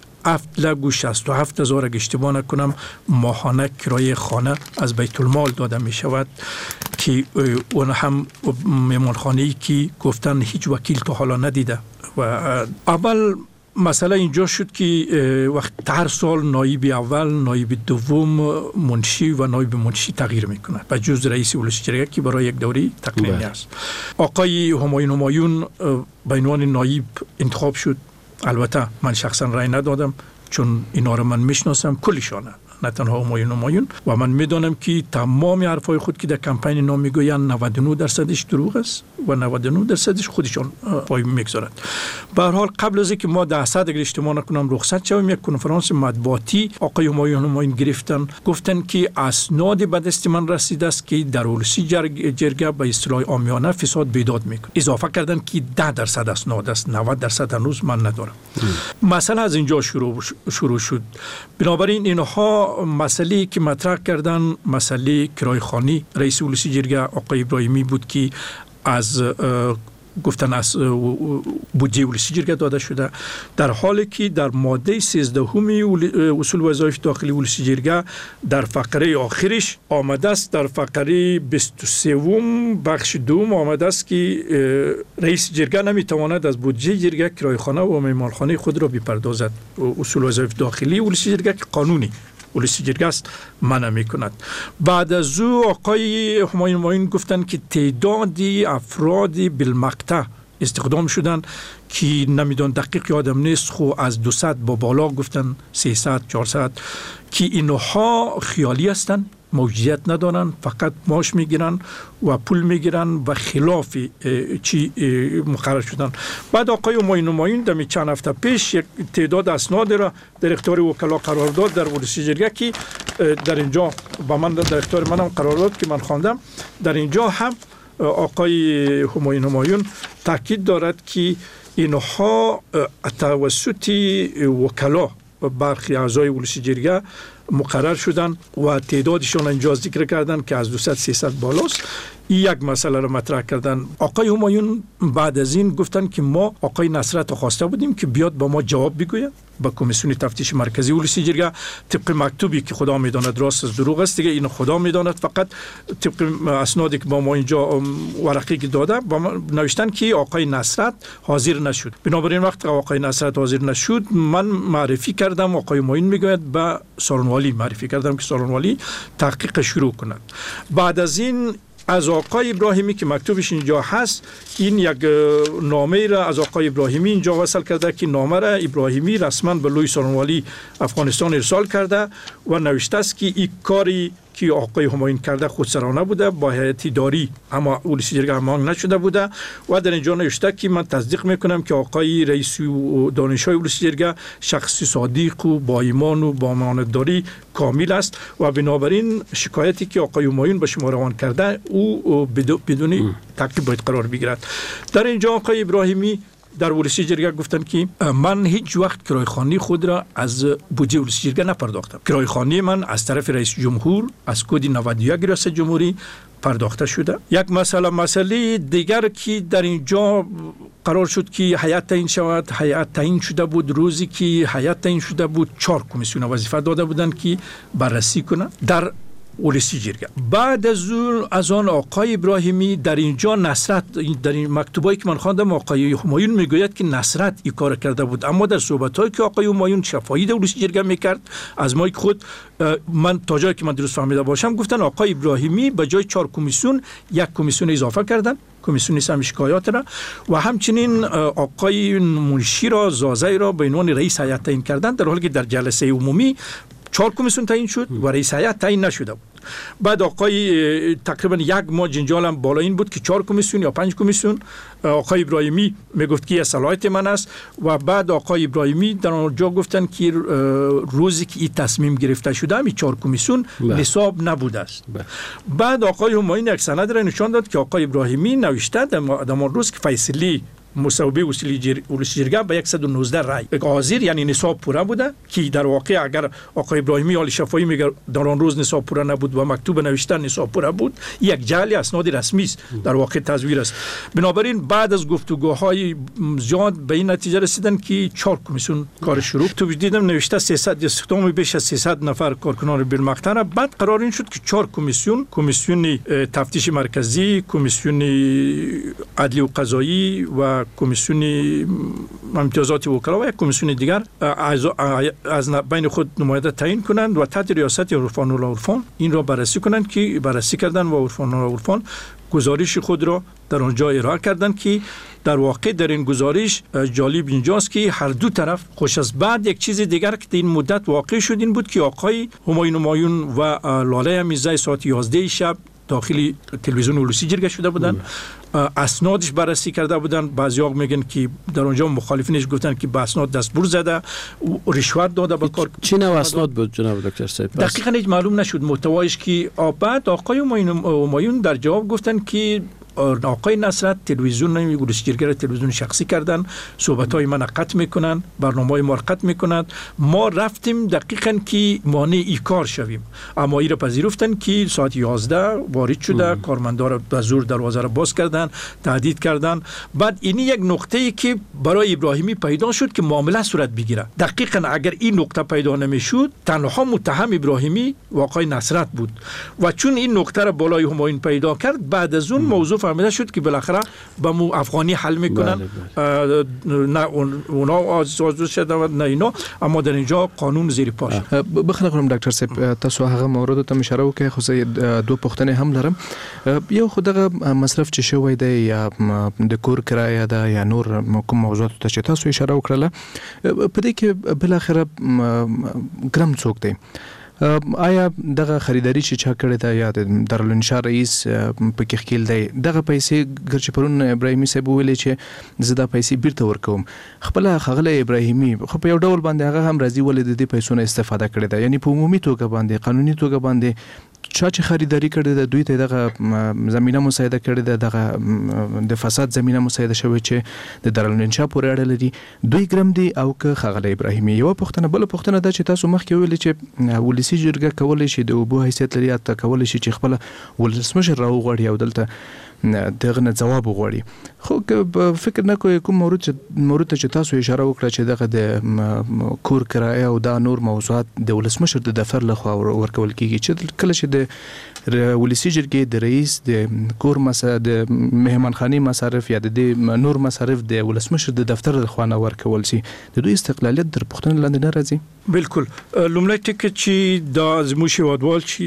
7,67,000 اگه اشتباه نکنم ماهانه کرایه خانه از بیت المال داده می شود که اون هم میمانخانه‌ای که گفتن هیچ وکیل تا حالا ندیده. و اول مسئله اینجا شد که وقت هر سال نایب اول، نایب دوم، منشی و نایب منشی تغییر میکنه و جز رئیس ولسوالی که برای یک دوره تقنینی است. آقای همایون به عنوان نایب انتخاب شد. البته من شخصا رای ندادم چون اینا رو من میشناسم کلشانه، نه تنها همایون و من میدانم که تمام حرفای خود که در کمپین نام میگویند 99% دروغ است و 99% خودشان پای میگذارند. به هر حال قبل از اینکه ما در صد اگر اشتباه نکنم رخصت شویم یک کنفرانس مطبوعاتی آقای همایون گرفتن، گفتن که اسناد به دست من رسیده است که در ولسی جرگه به اصطلاح عامیانه فساد بیداد میکنه. اضافه کردن که 10% اسناد است، 90% هنوز من ندارم. مسئله از اینجا شروع شد. بنابراین اینها مسئله که مطرح کردن مسئله کرایه خانی، رئیس ولسی جرگه آقای ابراهیمی بود که از گفتن از بودجه ولسی جرگه داده شده، در حالی که در ماده 13 اصول وظایف داخلی ولسی جرگه در فقره آخرش آمده است، در فقره 23 بخش دوم آمده است که رئیس جرگه نمیتواند از بودجه جرگه کرایه خانه و مهمانخانه خود را بپردازد. اصول وظایف داخلی ولسی جرگه که قانونی ولسی جرگه است منع میکند. بعد از او آقای همایون گفتن که تعدادی افراد بالمقطع استخدام شدن که نمیدون دقیق یادم نیست، خو از 200 با بالا گفتن 300 400 که اینها خیالی هستن، موجودیت ندارن، فقط معاش میگیرن و پول میگیرن و خلاف چی مقرر شدن. بعد آقای همایون در چند هفته پیش یک تعداد اسناد را در اختیار وکلا قرار داد در ولسی جرگه که در اینجا با من در اختیار منم قرار داد که من خواندم. در اینجا هم آقای همایون تاکید دارد که اینها توسط وکلا برخی اعضای ولسی جرگه مقرر شدن و تعدادشون اینجا ذکر کردن که از 200-300 بالاست. یک مسئله رو مطرح کردن. آقای همایون بعد از این گفتن که ما آقای نصرت خواسته بودیم که بیاد با ما جواب بگوید با کمیسیون تفتیش مرکزی ولسی جرگه طبق مکتوبی که خدا میداند راست از دروغ است دیگه اینو خدا میداند، فقط طبق اسنادی که با ما اینجا ورقی که داده با ما نوشتن که آقای نصرت حاضر نشد. بنابراین وقت آقای نصرت حاضر نشد من معرفی کردم، آقای همایون میگوید به سالنوالی معرفی کردم که سالنوالی تحقیق شروع کند. بعد از این از آقای ابراهیمی که مکتوبش اینجا هست، این یک نامه را از آقای ابراهیمی اینجا وصل کرده که نامه را ابراهیمی رسما به لوی سالنوالی افغانستان ارسال کرده و نوشته است که این کاری که آقای همایون کرده خودسرانه بوده، با هیئت اداری اما ولسی جرگه هماهنگ نشده بوده و در اینجا نوشته که من تصدیق میکنم که آقای رئیس دانشگاه ولسی جرگه شخص صادق و با ایمان و با امانتداری کامل است و بنابراین شکایتی که آقای همایون به شما روان کرده او بدون تعقیب باید قرار بگیرد. در اینجا آقای ابراهیمی در ولسی جرگه گفتن که من هیچ وقت کرایه‌خوانی خود را از بودجه ولسی جرگه نپرداختم. کرایه‌خوانی من از طرف رئیس جمهور از کد 91 ریاست جمهوری پرداخته شده. یک مسئله دیگر که در اینجا قرار شد که هیئت تعیین شود، هیئت تعیین شده بود. روزی که هیئت تعیین شده بود 4 کمیسیون وظیفه داده بودند که بررسی کنند در ولسی جرگه. بعد از آن آقای ابراهیمی در اینجا نصرت، در این مکتوبایی که من خواندم آقای همایون میگوید که نصرت این کار کرده بود، اما در صحبت‌هایی که آقای همایون شفاهی در ولسی جرگه میکرد از مایک خود، من تا جایی که من درست فهمیده باشم گفتن آقای ابراهیمی به جای 4 کمیسیون 1 کمیسیون اضافه کردن، کمیسیون سم شکایات را، و همچنین آقای منشی را زازی را به عنوان رئیس هیئت تعیین کردن، در حالی که در جلسه عمومی 4 کمیسیون تعیین شد و رئیس هیئت تعیین نشده بود. بعد آقای تقریبا 1 ماه جنجال هم بالا این بود که 4 کمیسیون یا 5 کمیسیون. آقای ابراهیمی میگفت که صلاحیت من است و بعد آقای ابراهیمی در اونجا گفتن که روزی که این تصمیم گرفته شده می 4 کمیسیون نصاب نبوده است. بعد آقای همایون یک سند را نشان داد که آقای ابراهیمی نوشته در اون روز که فیصله مصوبه ولسی جرگه به 119 رای حاضر، یعنی نصاب پوره بوده، که در واقع اگر آقای ابراهیمی عالی شفاهی میگه در آن روز نصاب پوره نبود و مکتوب نوشتن نصاب پوره بود، یک جعل اسناد رسمی است، در واقع تزویر است. بنابراین بعد از گفتگوهای زیاد به این نتیجه رسیدن که 4 کمیسیون کار شروع. تو دیدم نوشته 300 استخدام بیش از 300 نفر کارکنان بالمقطع. بعد قرار این شد که 4 کمیسیون تفتیش مرکزی، کمیسیون عدلی و قضایی و کمیسیون امتیازات وکلا و یک کمیسیون دیگر از بین خود نماینده تعیین کنند و تحت ریاست عرفان الله عرفان این را بررسی کنند، که بررسی کردن و عرفان الله عرفان گزارش خود را در آنجا ارائه کردند، که در واقع در این گزارش جالب اینجاست که هر دو طرف خوش از بعد یک چیز دیگر که در این مدت واقع شد این بود که آقای همایون و لاله میرزایی ساعت 11 شب داخل تلویزیون ولسی جرگه شده بودن، اسنادش بررسی کرده بودن. بعضیا میگن که در اونجا مخالفینش گفتن که به اسناد دستور زده، رشوت داده به کار. چی نوع اسناد بود جناب دکتر صاحب؟ دقیقاً هیچ معلوم نشد محتوایش. که بعد آقای همایون در جواب گفتن که آقای نصرت تلویزیون ولسی جرگه تلویزیون شخصی کردن، صحبت‌های من قطع میکنن، برنامه‌های ما قطع میکنند. ما رفتیم دقیقاً که مانع این کار شویم، اما این را پذیرفتن که ساعت 11 وارد شده، کارمندا را به زور دروازه را باز کردن، تهدید کردن. بعد این یک نقطه‌ای که برای ابراهیمی پیدا شد که معامله صورت بگیره. دقیقاً اگر این نقطه پیدا نمیشد تنها متهم ابراهیمی و آقای نصرت بود، و چون این نقطه را بالای همایون پیدا کرد، بعد از اون موضوع فهمیده شد که بالاخره با مو افغانی حل میکنن. نه اونا آزاد شده و نه اینا، اما در اینجا قانون زیر پاش. بخنه کنم دکتر صاحب، تاسو هغه موارد ته اشاره وکړه، خو زه 2 پوښتنې هم لرم. یو خو دغه مصرف چې شوی دی یا د کور کرایه ده یا نور کوم موضوعات ته چې تاسو اشاره وکړه، په دې کې بل اخر ګرام څوک دی؟ آیا دغه خریداری چې چا کړی دا یا د دارالانشا رئیس پکې خکیل دی، دغه پیسې ګرچې پرون ابراهیمي صاحب ویلي چې زه دا پیسې بیرته ورکوم، خپل خغله ابراهیمي خو په یو ډول باندې هغه هم راضي ولې د دې پیسو نه استفاده کړې ده، یعنی په عمومي توګه باندې قانوني توګه باندې چا چې خریداری کړی ده دوی ته دغه زمينه مساعده کړی ده، دغه د فساد زمينه مساعده شوی چې د دارالانشا پورې اړه لري، دوی ګرم دي او که خغله ابراهیمي. یو پوښتنه بل پوښتنه ده چې تاسو مخکې ویلي چې ولسی جرګه کولای شي د اوبو حیثیت لري، اته کولای شي چې خپل ولسمشر راوغړي او دلته دغه نه جواب وغوړي. خو فکر نه کوي کوم مورد ته چې تاسو اشاره وکړه چې دغه د کور کرایه او دا نور موضوعات د ولسمشر د دفتر لخوا ورکول کیږي، چې کله چې د ولسی جرګې د رئیس د کور د مهمانخاني مصارف یا د نور مصارف د ولسمشر د دفتر لخوا نه ورکول شي، د دوی استقلالیت در پوښتنه لاندې نه راځي؟ بالکل. لومړی ټکی چې دا زموږ هیوادوال چې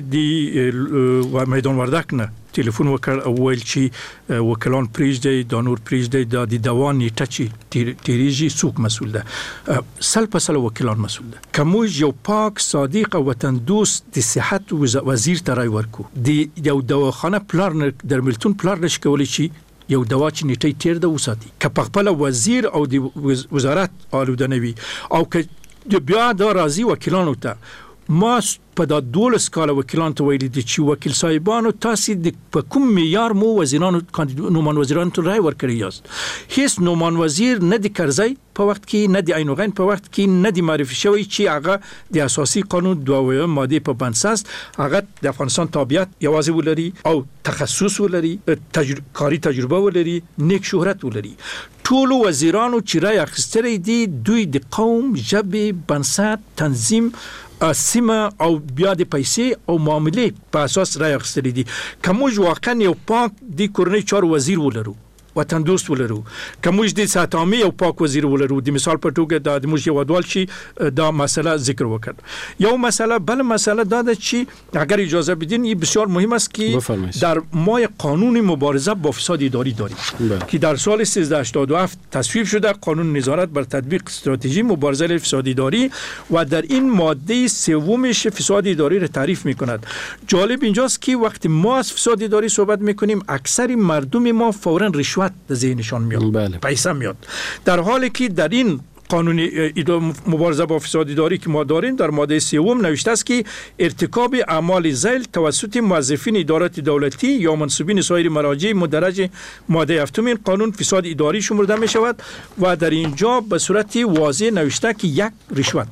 د میدان وردک نه تلیفون وکړ او ویل چې وکیلان پریږدي، دا نور پریږدي، دا د دوا نیټه چې تیریږي څوک مسؤل ده؟ سل په سل وکیلان مسؤل ده. که موږ یو پاک صادق او وطن دوست د صحت وزیر ته رای ورکو، د یو دواخانه پلار در ملتون پلار نشي کولی چې یو دوا چې نیټه تیر ده وساتي، که په خپل وزیر او د وزارت آلوده نه وي، او که بیا دا راځي وکیلانو ته ما په دا 12 کال وکیلان ته ویلي دي چې وکیل صاحبانو تاسو د په کوم معیار مو وزیرانو نومان وزیرانو ته رای ورکړی یاست. هیڅ نومان وزیر نه د کرزی په وخت کې نه د عینوغین په وخت کې نه د معرفي شوی چې هغه د اساسي قانون 2 ماده په بنساس هغه د افغانستان تابعیت یوازې ولري او تخصص ولري کاری تجربه ولري نیک شهرت ولري. ټول وزیرانو چې رای اخیستلي دي دوی د قوم ژبې بنسټ تنظیم سیمه او بیا د پیسې او معاملې په اساس رای اخیستلي دي. که موږ واقعا یو پاک د کورنۍ چارو وزیر ولرو وطن دوست ولرو که موږ د سطح عامه او پاک وزیر ولرو د مثال په توګه د موږ یو ودوال شي دا مسله ذکر وکړ. یو مسله بل مسله دا ده چې اگر اجازه بدین این بسیار مهم است که در مای قانون مبارزه با فساد اداری داریم که در سال 1387 تصویب شده قانون نظارت بر تطبیق استراتژی مبارزه فساد اداری و در این ماده سومش فساد اداری را تعریف میکند. جالب اینجاست که وقتی ما از فساد اداری صحبت میکنیم اکثر مردم ما فوراً رشوت در ذهنشان میاد پیسه میاد، در حالی که در این قانون مبارزه با فساد اداری که ما داریم در ماده 3 نوشته است که ارتکاب اعمال ذیل توسط موظفین ادارات دولتی یا منصوبین سایر مراجع مدرج ماده 7 این قانون فساد اداری شمرده می شود و در اینجا به صورت واضح نوشته که 1 رشوت،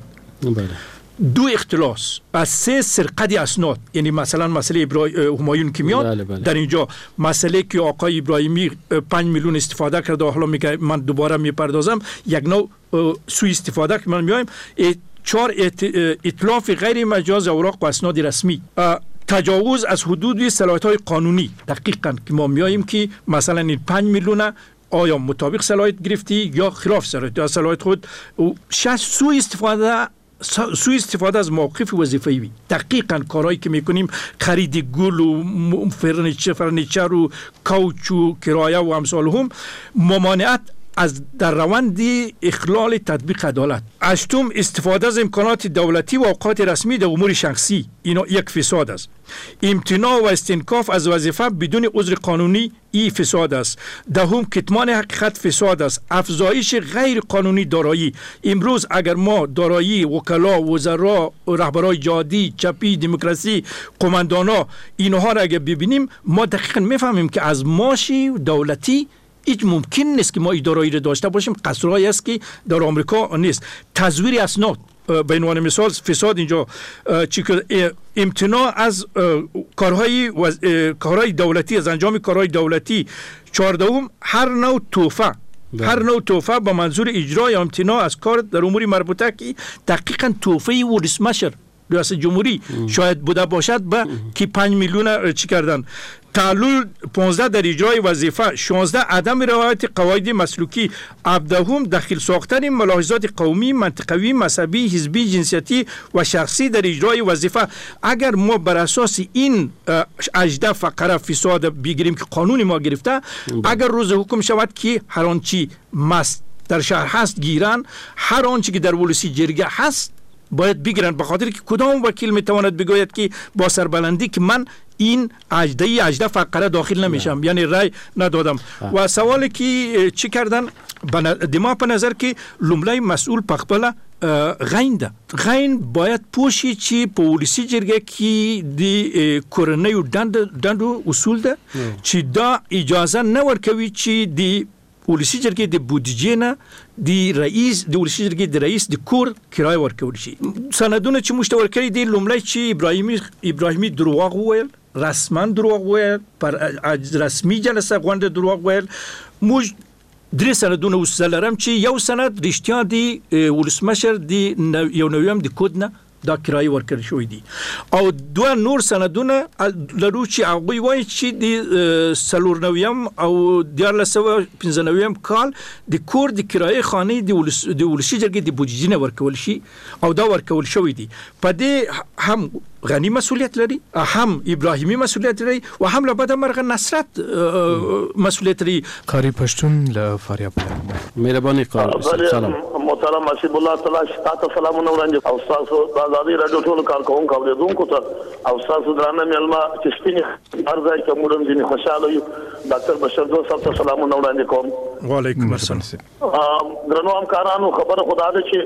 2 اختلاس، از 3 سرقت اسناد، یعنی مثلا مسئله همایون که میاد در اینجا مسئله که آقای ابراهیمی 5 میلیون استفاده کرده حالا میگه من دوباره میپردازم، یک نوع سوء استفاده که من میایم. 4 اتلاف غیر مجاز اوراق و اسناد رسمی، تجاوز از حدود صلاحیت‌های قانونی. دقیقاً که ما میایم که مثلا این 5 میلیون آیا مطابق صلاحیت گرفتی یا خلاف صلاحیت خود. 6 سوء استفاده از موقف وظیفه‌ای. دقیقاً کارهایی که میکنیم خرید گل و فرنیچر و کاوچ و کرایه و امثال هم، ممانعت از در روند اخلال تطبیق عدالت. 8 استفاده از امکانات دولتی و اوقات رسمی در امور شخصی، اینا 1 فساد است. امتناع و استنکاف از وظیفه بدون عذر قانونی ای فساد است. 10 کتمان حقیقت فساد است. افزایش غیر قانونی دارایی. امروز اگر ما دارایی وکلا، وزرا، رهبرای جهادی، چپی، دموکراسی، قماندانا اینها را اگر ببینیم ما دقیقاً میفهمیم که از معاش دولتی هیچ ممکن نیست که ما دارایی را داشته باشیم. قصرهایی است که در آمریکا نیست. تزویر اسناد به عنوان مثال فساد اینجا. امتناع از کارهای دولتی، از انجام کارهای دولتی. 14 هر نوع توفه با منظور اجرا یا امتناع از کار در امور مربوطه که دقیقاً توفه و رسمشر ریاست جمهوری شاید بوده باشد به که 5 میلیون چی کردن. تعلل 15 در اجرای وظیفه. 16 عدم رعایت قواعد مسلوکی. 17 دخیل ساختن ملاحظات قومی، منطقوی، مذهبی، حزبی، جنسیتی و شخصی در اجرای وظیفه. اگر ما بر اساس این 18 فقره فساد بگیریم که قانون ما گرفته، اگر روز حکم شود که هر آنچه مست در شهر هست گیرن، هر آنچه که در ولسی جرگه هست باید بگیرن، به خاطر که کدام وکیل میتواند بگوید که با سربلندی که من این 18 فقره داخل نمیشم، یعنی رای ندادم. و سوالی که چی کردن دما په نظر کې لومړی مسئول په خپل غین باید پوشی چې په ولسی جرګه کې د کورنیو دندو اصول ده چې دا اجازه نه ورکوي چې د ولسی جرګې د بودیجې نه د رئیس د ولسی جرګې د رئیس د کور کرایه ورکول شي. سندونه چې مشتور کړي دي لومړی چې ابراهیمی دروغ وویل، رسما دروغ وویل، پر رسمي جلسه غونډه دروغ وویل. موږ 3 سندونه وسلرم چې یو سند رښتیا دی ولسمشر دی یو نویم د کود نه دا کرایه ورکړل شوې دي، او 2 نور سندونه لرو چې هغه وایي چې د 4 او 1995 کال د کور د کرایه خانه د ولسی جرګې د بودیجې نه ورکول شي او دا ورکول شوې دي. په دې هم غنی مسئولیت لري، هم ابراهیمی مسئولیت لري و هم له بده مرغه نصرت مسئولیت لري. قاری پښتون له فاریاب. مهرباني قاری سلام. محترم حسیب الله تعالی تاسو سلامونه وړاندې او تاسو د ازادي رادیو ټول کارکونکو اوریدونکو ته او تاسو درانه ملما چې سپینې ارزای کوم دې خوشاله یو ډاکټر بشیر دوست صاحب ته سلامونه وړاندې کوم. وعلیکم السلام. درنو همکارانو خبره خدا دې چې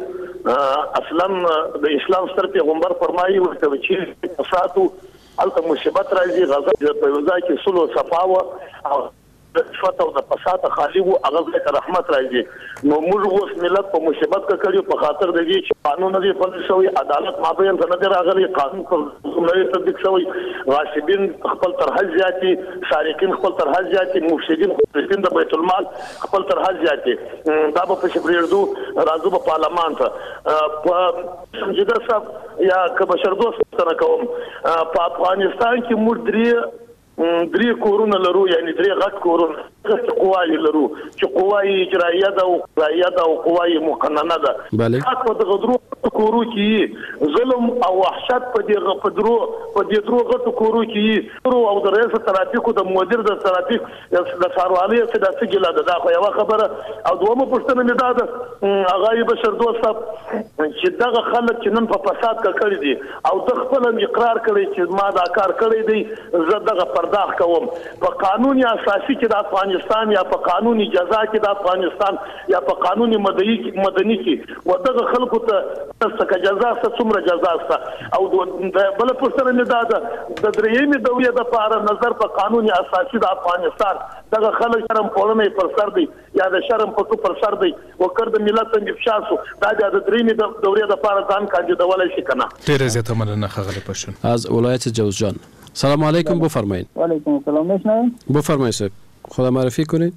اصلا د اسلام ستر پیغمبر فرمایي ورته چې فساتو الته مصیبت راځي غضب په وځای کې صلح او صفا او رشوت او د فساد خالی وو هغه ته رحمت راځي نو موږ اوس ملت په مصیبت کې کړیو په خاطر د دې چې قانون دی پلي شوی عدالت مابین څنګه دی راغلی قانون پر نوې تطبیق شوی غاصبین خپل تر حد زیاتی سارقین خپل تر حد زیاتی مفسدین خپل د بیت المال خپل تر حد زیاتی دا په شپریردو راځو په پارلمان ته په سمجده صاحب یا کبشر دوست سره کوم په افغانستان کې موږ درې کورونه لرو یعنی درې غټ کورونه چې قوای لرو چې قوای اجرائیه ده او قضاییه ده او قوای مقننه ده په دغه درو کورو کې ظلم او وحشت په دې درو غټو کورو کې او د رئیس ترافیکو د مدیر د ترافیک د ساروالۍ څخه د سګیلا ده خو یو خبره او دومره پښتنه مې ده هغه بشر دوست چې دغه خلک چې نن په فساد کې کړی دي او د خپل اقرار کړی چې ما دا کار کړی دی زه دغه پرداخ کوم په قانوني اساسي کې د افغانستان یا په قانوني جزا کې د افغانستان یا په قانوني مدني کې ودغه خلکو ته څه جزا څومره جزا او بل پرسره نه ده د درېمې دولت د لپاره نظر په قانوني اساسي د افغانستان دغه خلک شرم پورنه پر سر دی یا د شرم په پر سر دی وکړ د ملت څنګه افشاسو دا د درېمې دولت د لپاره ځان کاندیدولای شي کنه. ډیره زیاته مننه خغلی پښتون از ولایت جوزجان. سلام علیکم بفرمایید. و علیکم السلام. میشنوید؟ بفرمایید صاحب. خدا معرفی کنید.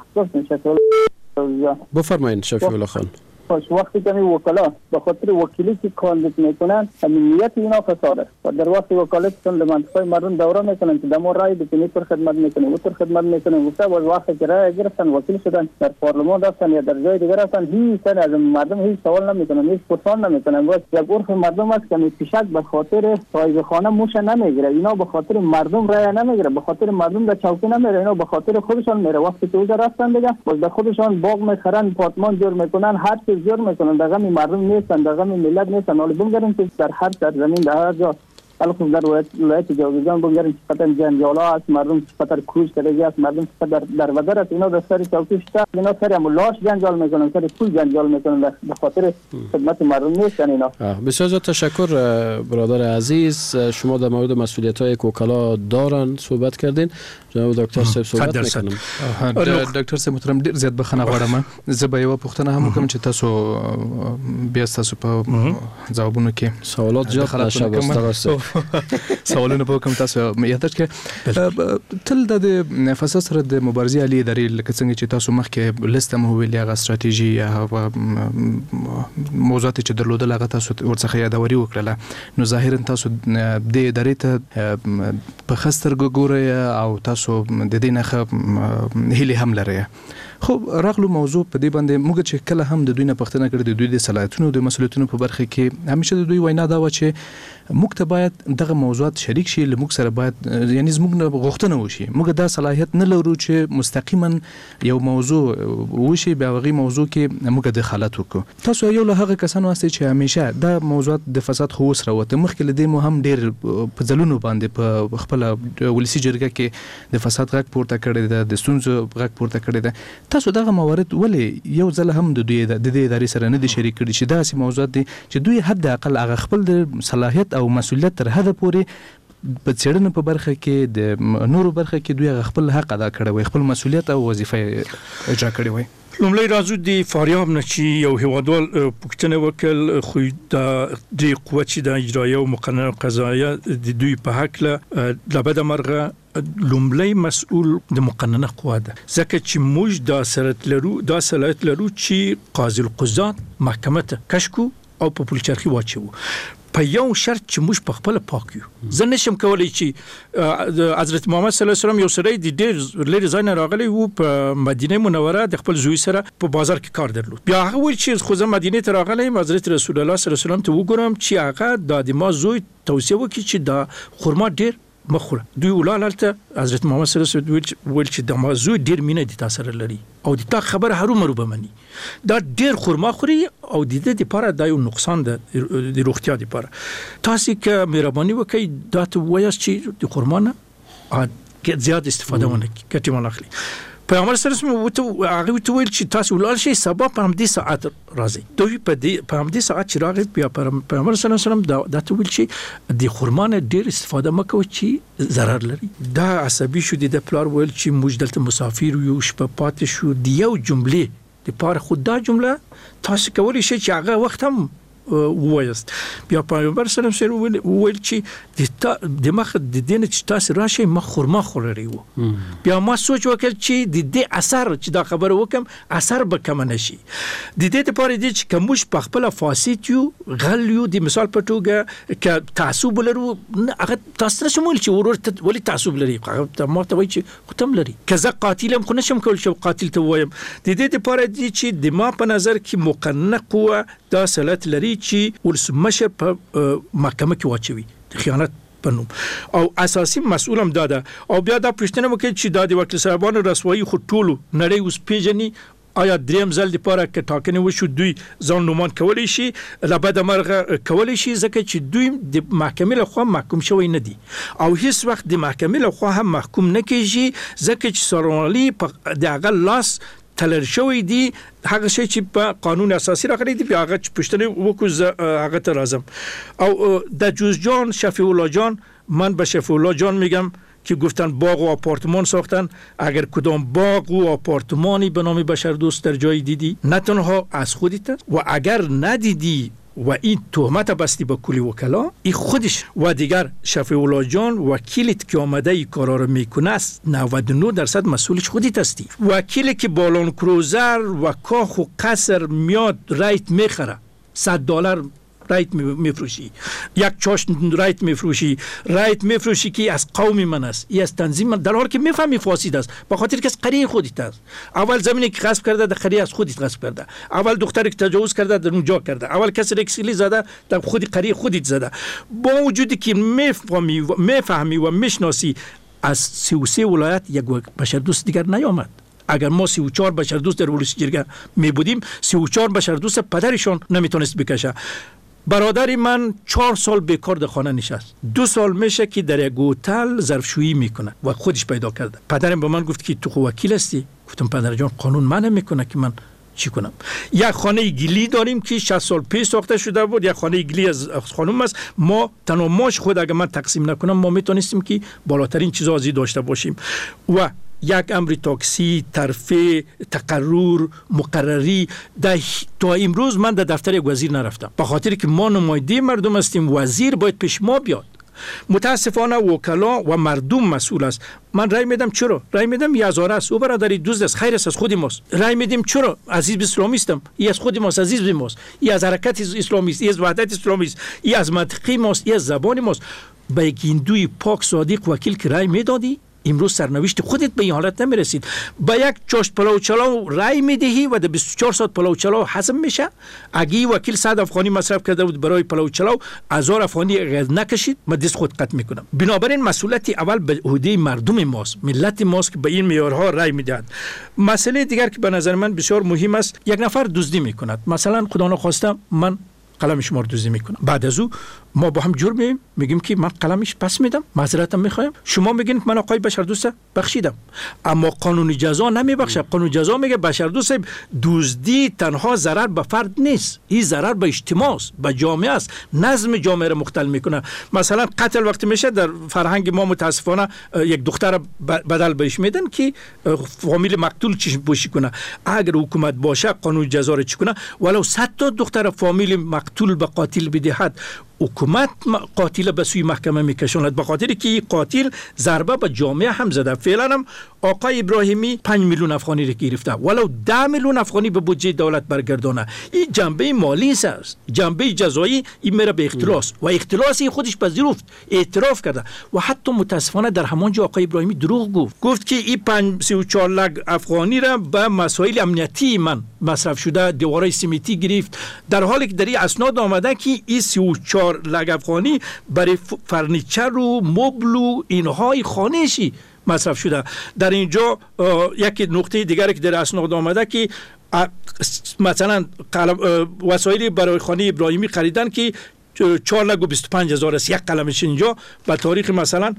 بفرمایید شفیع الله خان. وقتی که وکلا به خاطر وکیلی که کاندید میکنن امنیت اینا فساد است و در وقت وکالتشون به منطقه مردم دوره میکنن که دمو رای بکنی پر خدمت میکنه و پر خدمت میکنه گفته باز وقتی که رای گرفتن وکیل شدن در پارلمان رفتن یا در جای دیگر رفتن هیچ سر از مردم هیچ سوال نمیکنن هیچ پرسان نمیکنن باز یک عرف مردم است که پیشک به خاطر صاحب خانه موش نمیگیره اینا به خاطر مردم رای نمیگیره به خاطر مردم در چوکی نمیره اینا به خاطر خودشان میره وقتی که اونجا رفتن دیگه باز به خودشان باغ میخرن پارتمان جور میکنن هر چیز جور میکنن در غم مردم نیستن در غم ملت نیستن حالا بگذاریم که در هر سرزمین در هر جا الخصوص در ولایت جوزجان بگذاریم چقدر جنجالا است مردم چقدر کوش کردگی است مردم چقدر در بدر است اینا در سر چوکیش اینا سر لاش جنجال میکنن سر پول جنجال میکنن به خاطر خدمت مردم نیستن اینا. بسیار زیاد تشکر برادر عزیز. شما در مورد مسئولیت‌های وکلا دارن صحبت کردین. جناب دکتر صاحب صحبت میکنم. دکتر صاحب محترم ډیر زیات بخښنه غواړم زه به یو پوښتنه هم وکړم چې تاسو بیا تاسو په ځوابونو کې سوالات زیات راشه سوالونه به کوم تاسو یاداش کې تل د فساد سره د مبارزې علی ادارې لکه څنګه چې تاسو مخکې لسته مو ویلې هغه ستراتیژي یا موضوعات چې درلودل هغه تاسو ورڅخه یادوري وکړه نو ظاهرا تاسو د ادارې ته په خستر ګورئ او تاسو د دې نه هیله هم لرئ. خو راغلو موضوع په دې باندې موږ چې کله هم د دوی نه پښتنه کړې د دوی د صلاحیتونو د مسؤلیتونو په برخه کې همیشه د دوی وینا دا و چې موږ ته باید دغه موضوعات شریک شي لموږ سره باید یعنی زموږ غوښتنه وشي موږ دا صلاحیت نه لرو چې مستقیما یو موضوع وشي بیا هغه موضوع کې موږ دخالت وکړو. تاسو یو له هغه کسانو هستئ چې همیشه دا موضوعات د فساد خو سره وته مخکې لدې مو هم ډیر په ځلونو باندې په خپل ولسی جرګه کې د فساد غږ پورته کړی دی د ستونزو غږ پورته کړی دی. تاسو دغه موارد ولې یو ځل هم د دوی د ادارې سره نه دي شریک کړي چې دا سي موضوعات دي چې دوی حد اقل هغه خپل د صلاحیت او مسؤلیت تر حد پورې په څېړنې په برخه کې د نورو برخه کې دوی خپل حق ادا کړی وي خپل مسؤلیت او وظیفه اجرا کړی وي. لومړی راځو د فاریاب نه چې یو هیوادوال پوښتنه وکړ خو د قوت چې د اجرایه او مقننه قضاییه د دوی په حق له لبد مرغه لومړی مسؤل د مقننه قوه ده ځکه چې موږ دا صلاحیت لرو چې قاضي القضات محکمه ته کشکو او په پولیچرخي واچو په یو شرط چې موږ په خپل پاک یو. زه نشم کولی چې حضرت محمد صلی الله علیه وسلم یو سړی د ډېر لرې ځای نه راغلی و په مدینه منوره د خپل زوی سره په بازار کې کار درلود بیا هغه ویل چې خو زه مدینې ته راغلی یم حضرت رسول الله صلی الله علیه وسلم ته وګورم چې هغه د ما زوی توصیه وکړي چې دا خرما ډېر مخوره دوی ولالته حضرت محمد صلی الله علیه وسلم ویل چې د ما زوی ډېر مینه دي تاسو سره لري او د تا خبره هرو مرو بمني دا ډېر خرما خوري او د دې لپاره دا یو نقصان ده د روغتیا لپاره تاسو که مهرباني وکړئ دا ته وایاست چې د خرما نه زیات استفاده ونه کړئ ګټه ونه اخلي. پیامبر صلی الله علیه و تو هغه تو ویل چې تاسو ولال شي سبا په همدې ساعت راځي دوی په همدې ساعت چې راغی بیا پیغمبر صلی الله علیه وسلم دا تو ویل چې د خرمانه ډیر استفاده مکو چې ضرر لري. دا عصبي شو د پلار ویل چې موږ دلته مسافر یو شپه پاتې شو دی یو جمله د پاره خود دا جمله تاسو کولی شئ چې هغه وخت هم وایست. بیا پیغمبر صلی الله علیه و ویل چې د مخ د دین چې تاسو راشي مخ خرما خوري وو. بیا ما سوچ وکړ چې د دې اثر چې دا خبره وکم اثر به کم نشي. د دې لپاره دي چې کومش په خپل فاسد یو غل یو د مثال په توګه ک تعصب لرو هغه تاسو شمول چې ورته ولې تعصب لري هغه ما ته وایي چې ختم لري کزه قاتلم خو نشم کول چې قاتل ته وایم. د دې لپاره دي چې د ما په نظر کې مقننه قوه دا صلت لري چې ولسمشه په محکمه کې واچوي خیانت پنوم او اساسي مسؤلم داده او بیا دا پښتنه وکړي چې دا د وکیل صاحبانو رسوایی خو ټولو نړۍ اوس پیژني آیا دریم ځل لپاره کې ټاکنه وشو دوی ځان نومان کولی شي لبد مرغه کولی شي ځکه چې دوی د محکمې له خوا محکوم شوی نه دي او هیڅ وخت د محکمې له خوا هم محکوم نه کیږي ځکه چې سرونالي په دغه لاس تلل شوی دی هغه شی چې په قانون اساسي راغلی دی بیا هغه پښتنه وکړه هغه ته راځم او د جوز جان شفیع الله جان من به شفیع الله جان میگم که گفتن باغ و آپارتمان ساختن اگر کدام باغ و آپارتمانی به نام بشردوست در جایی دیدی نه تنها از خودت و اگر ندیدی و این تهمت بستی با کلی وکلا این خودش و دیگر شفیع الله جان وکیلت که آمده ای کارا رو میکنه است 99% مسئولش خودت هستی. وکیلی که بالون کروزر و کاخ و قصر میاد رایت میخره $100 رایت میفروشی یک چاشت رایت میفروشی که از قوم من است ای از تنظیم من در حالی که میفهمی فاسد است به خاطر که از قریه خودت است. اول زمینی که غصب کرده در قریه از خودت غصب کرده اول دختری که تجاوز کرده در اونجا کرده اول کسی را اکسیلی زده در خود قریه خودت زده با وجودی که میفهمی و میشناسی از 33 ولایت یک بشردوست دیگر نیامد. اگر ما 34 بشردوست در ولسی جرگه می بودیم 34 بشردوست پدرشان نمیتونست بکشه. برادر من 4 سال بیکار در خانه نشست 2 سال میشه که در یک هتل ظرفشویی میکنه و خودش پیدا کرده. پدرم به من گفت که تو وکیل هستی؟ گفتم پدر جان قانون من میکنه که من چی کنم. یک خانه گلی داریم که 60 سال پیش ساخته شده بود یک خانه گلی از خانم است ما تنها ماش خود اگر من تقسیم نکنم ما میتونستیم که بالاترین چیزا ازی داشته باشیم و یک امر تاکسی ترفیع تقرر مقرری تا امروز من در دفتر یک وزیر نرفتم به خاطر که ما نماینده مردم هستیم وزیر باید پیش ما بیاد. متاسفانه وکلا و مردم مسئول است. من رای میدم چرا رای میدم یزاره است او برادری دوست است خیر است از خود ماست رای میدیم چرا عزیز اسلامیستم ای از خود ماست عزیز ماست ای از حرکت اسلامی است ای از وحدت اسلامی است ای از منطقه ماست ای از زبان ماست. به یک هندوی پاک صادق وکیل که رای میدادی امروز سرنوشت خودت به این حالت نمیرسید. با یک چاشت پلاو چلاو رای میدهی و در 24 ساعت پلاو چلاو حسم میشه. اگه وکیل 100 افغانی مصرف کرده بود برای پلاو چلاو 1000 افغانی اگر نکشید من دست خود قطع میکنم. بنابراین مسئولیت اول به عهده مردم ماست ملت ماست که به این معیارها رای میدهد. مسئله دیگر که به نظر من بسیار مهم است یک نفر دزدی میکند مثلا خدا نخواسته من قلم شما رو دزدی میکنم بعد از او ما با هم جور میگیم که من قلمش پس میدم معذرتم میخوایم شما میگین من آقای بشردوست بخشیدم اما قانون جزا نمیبخشه. قانون جزا میگه بشردوست دزدی تنها ضرر به فرد نیست این ضرر به اجتماع است به جامعه است نظم جامعه رو مختل میکنه. مثلا قتل وقتی میشه در فرهنگ ما متاسفانه یک دختر بدل بهش میدن که فامیل مقتول چشم پوشی کنه. اگر حکومت باشه قانون جزا رو چیکنه ولو 100 تا دختر فامیل مقتول به قاتل بدهد حکومت قاتل به سوی محکمه میکشاند به خاطر که این قاتل ضربه به جامعه هم زده. فعلا هم آقای ابراهیمی 5 میلیون افغانی رو گرفته ولو 10 میلیون افغانی به بودجه دولت برگردانه. این جنبه مالی است جنبه جزایی این میره به اختلاس و اختلاس خودش پذیرفت اعتراف کرده و حتی متاسفانه در همان جا آقای ابراهیمی دروغ گفت که این 34 لک افغانی را به مسائل امنیتی من مصرف شده دیوارای سیمنتی گرفت در حالی که در این اسناد آمده که این 34 لک افغانی برای فرنیچر و مبل و اینهای خانه‌شی مصرف شده. در اینجا یک نقطه دیگر که در اسناد آمده که مثلا وسایل برای خانه ابراهیمی خریدن که 4,25,000 است. یک قلمش اینجا به تاریخ مثلا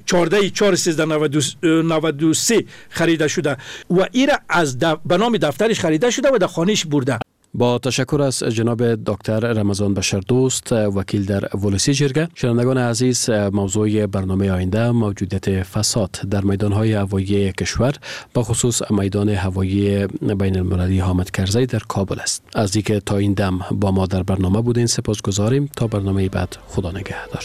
14/4/1393 خریده شده و ایره از به نام دفترش خریده شده و در خانهش برده. با تشکر از جناب دکتر رمضان بشردوست، وکیل در ولسی جرگه. شنوندگان عزیز، موضوع برنامه آینده موجودیت فساد در میدانهای هوایی کشور، به خصوص میدان هوایی بین المللی حامد کرزی در کابل است. از اینکه تا این دم با ما در برنامه بودین سپاسگزاریم. تا برنامه بعد، خدا نگهدار.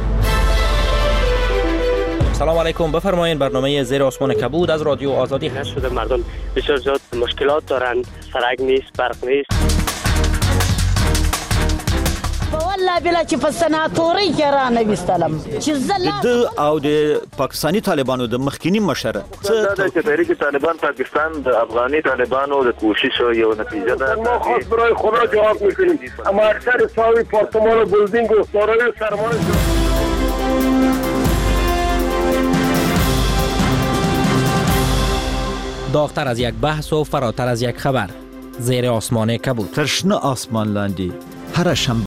سلام علیکم، بفرمایید. برنامه زیر آسمان کبود از رادیو آزادی هست. شده مردم بسیار زیاد مشکلات دارند، سرک نیست، برق نیست. والله بلا چې په سناتوري کې را نه وستلم چې د او د پاکستانی طالبانو د مخکینی مشره دا چې تحریک طالبان پاکستان د افغاني طالبانو د کوشش یو نتیجه ده. ما خاص برای خدا جواب میکنیم، اما اکثر ساوی پارتمان و بلدینگ و دارای سرمایه داغتر از یک بحث و فراتر از یک خبر، زیر آسمان کبود. ترشنه آسمان لاندی هر شنبه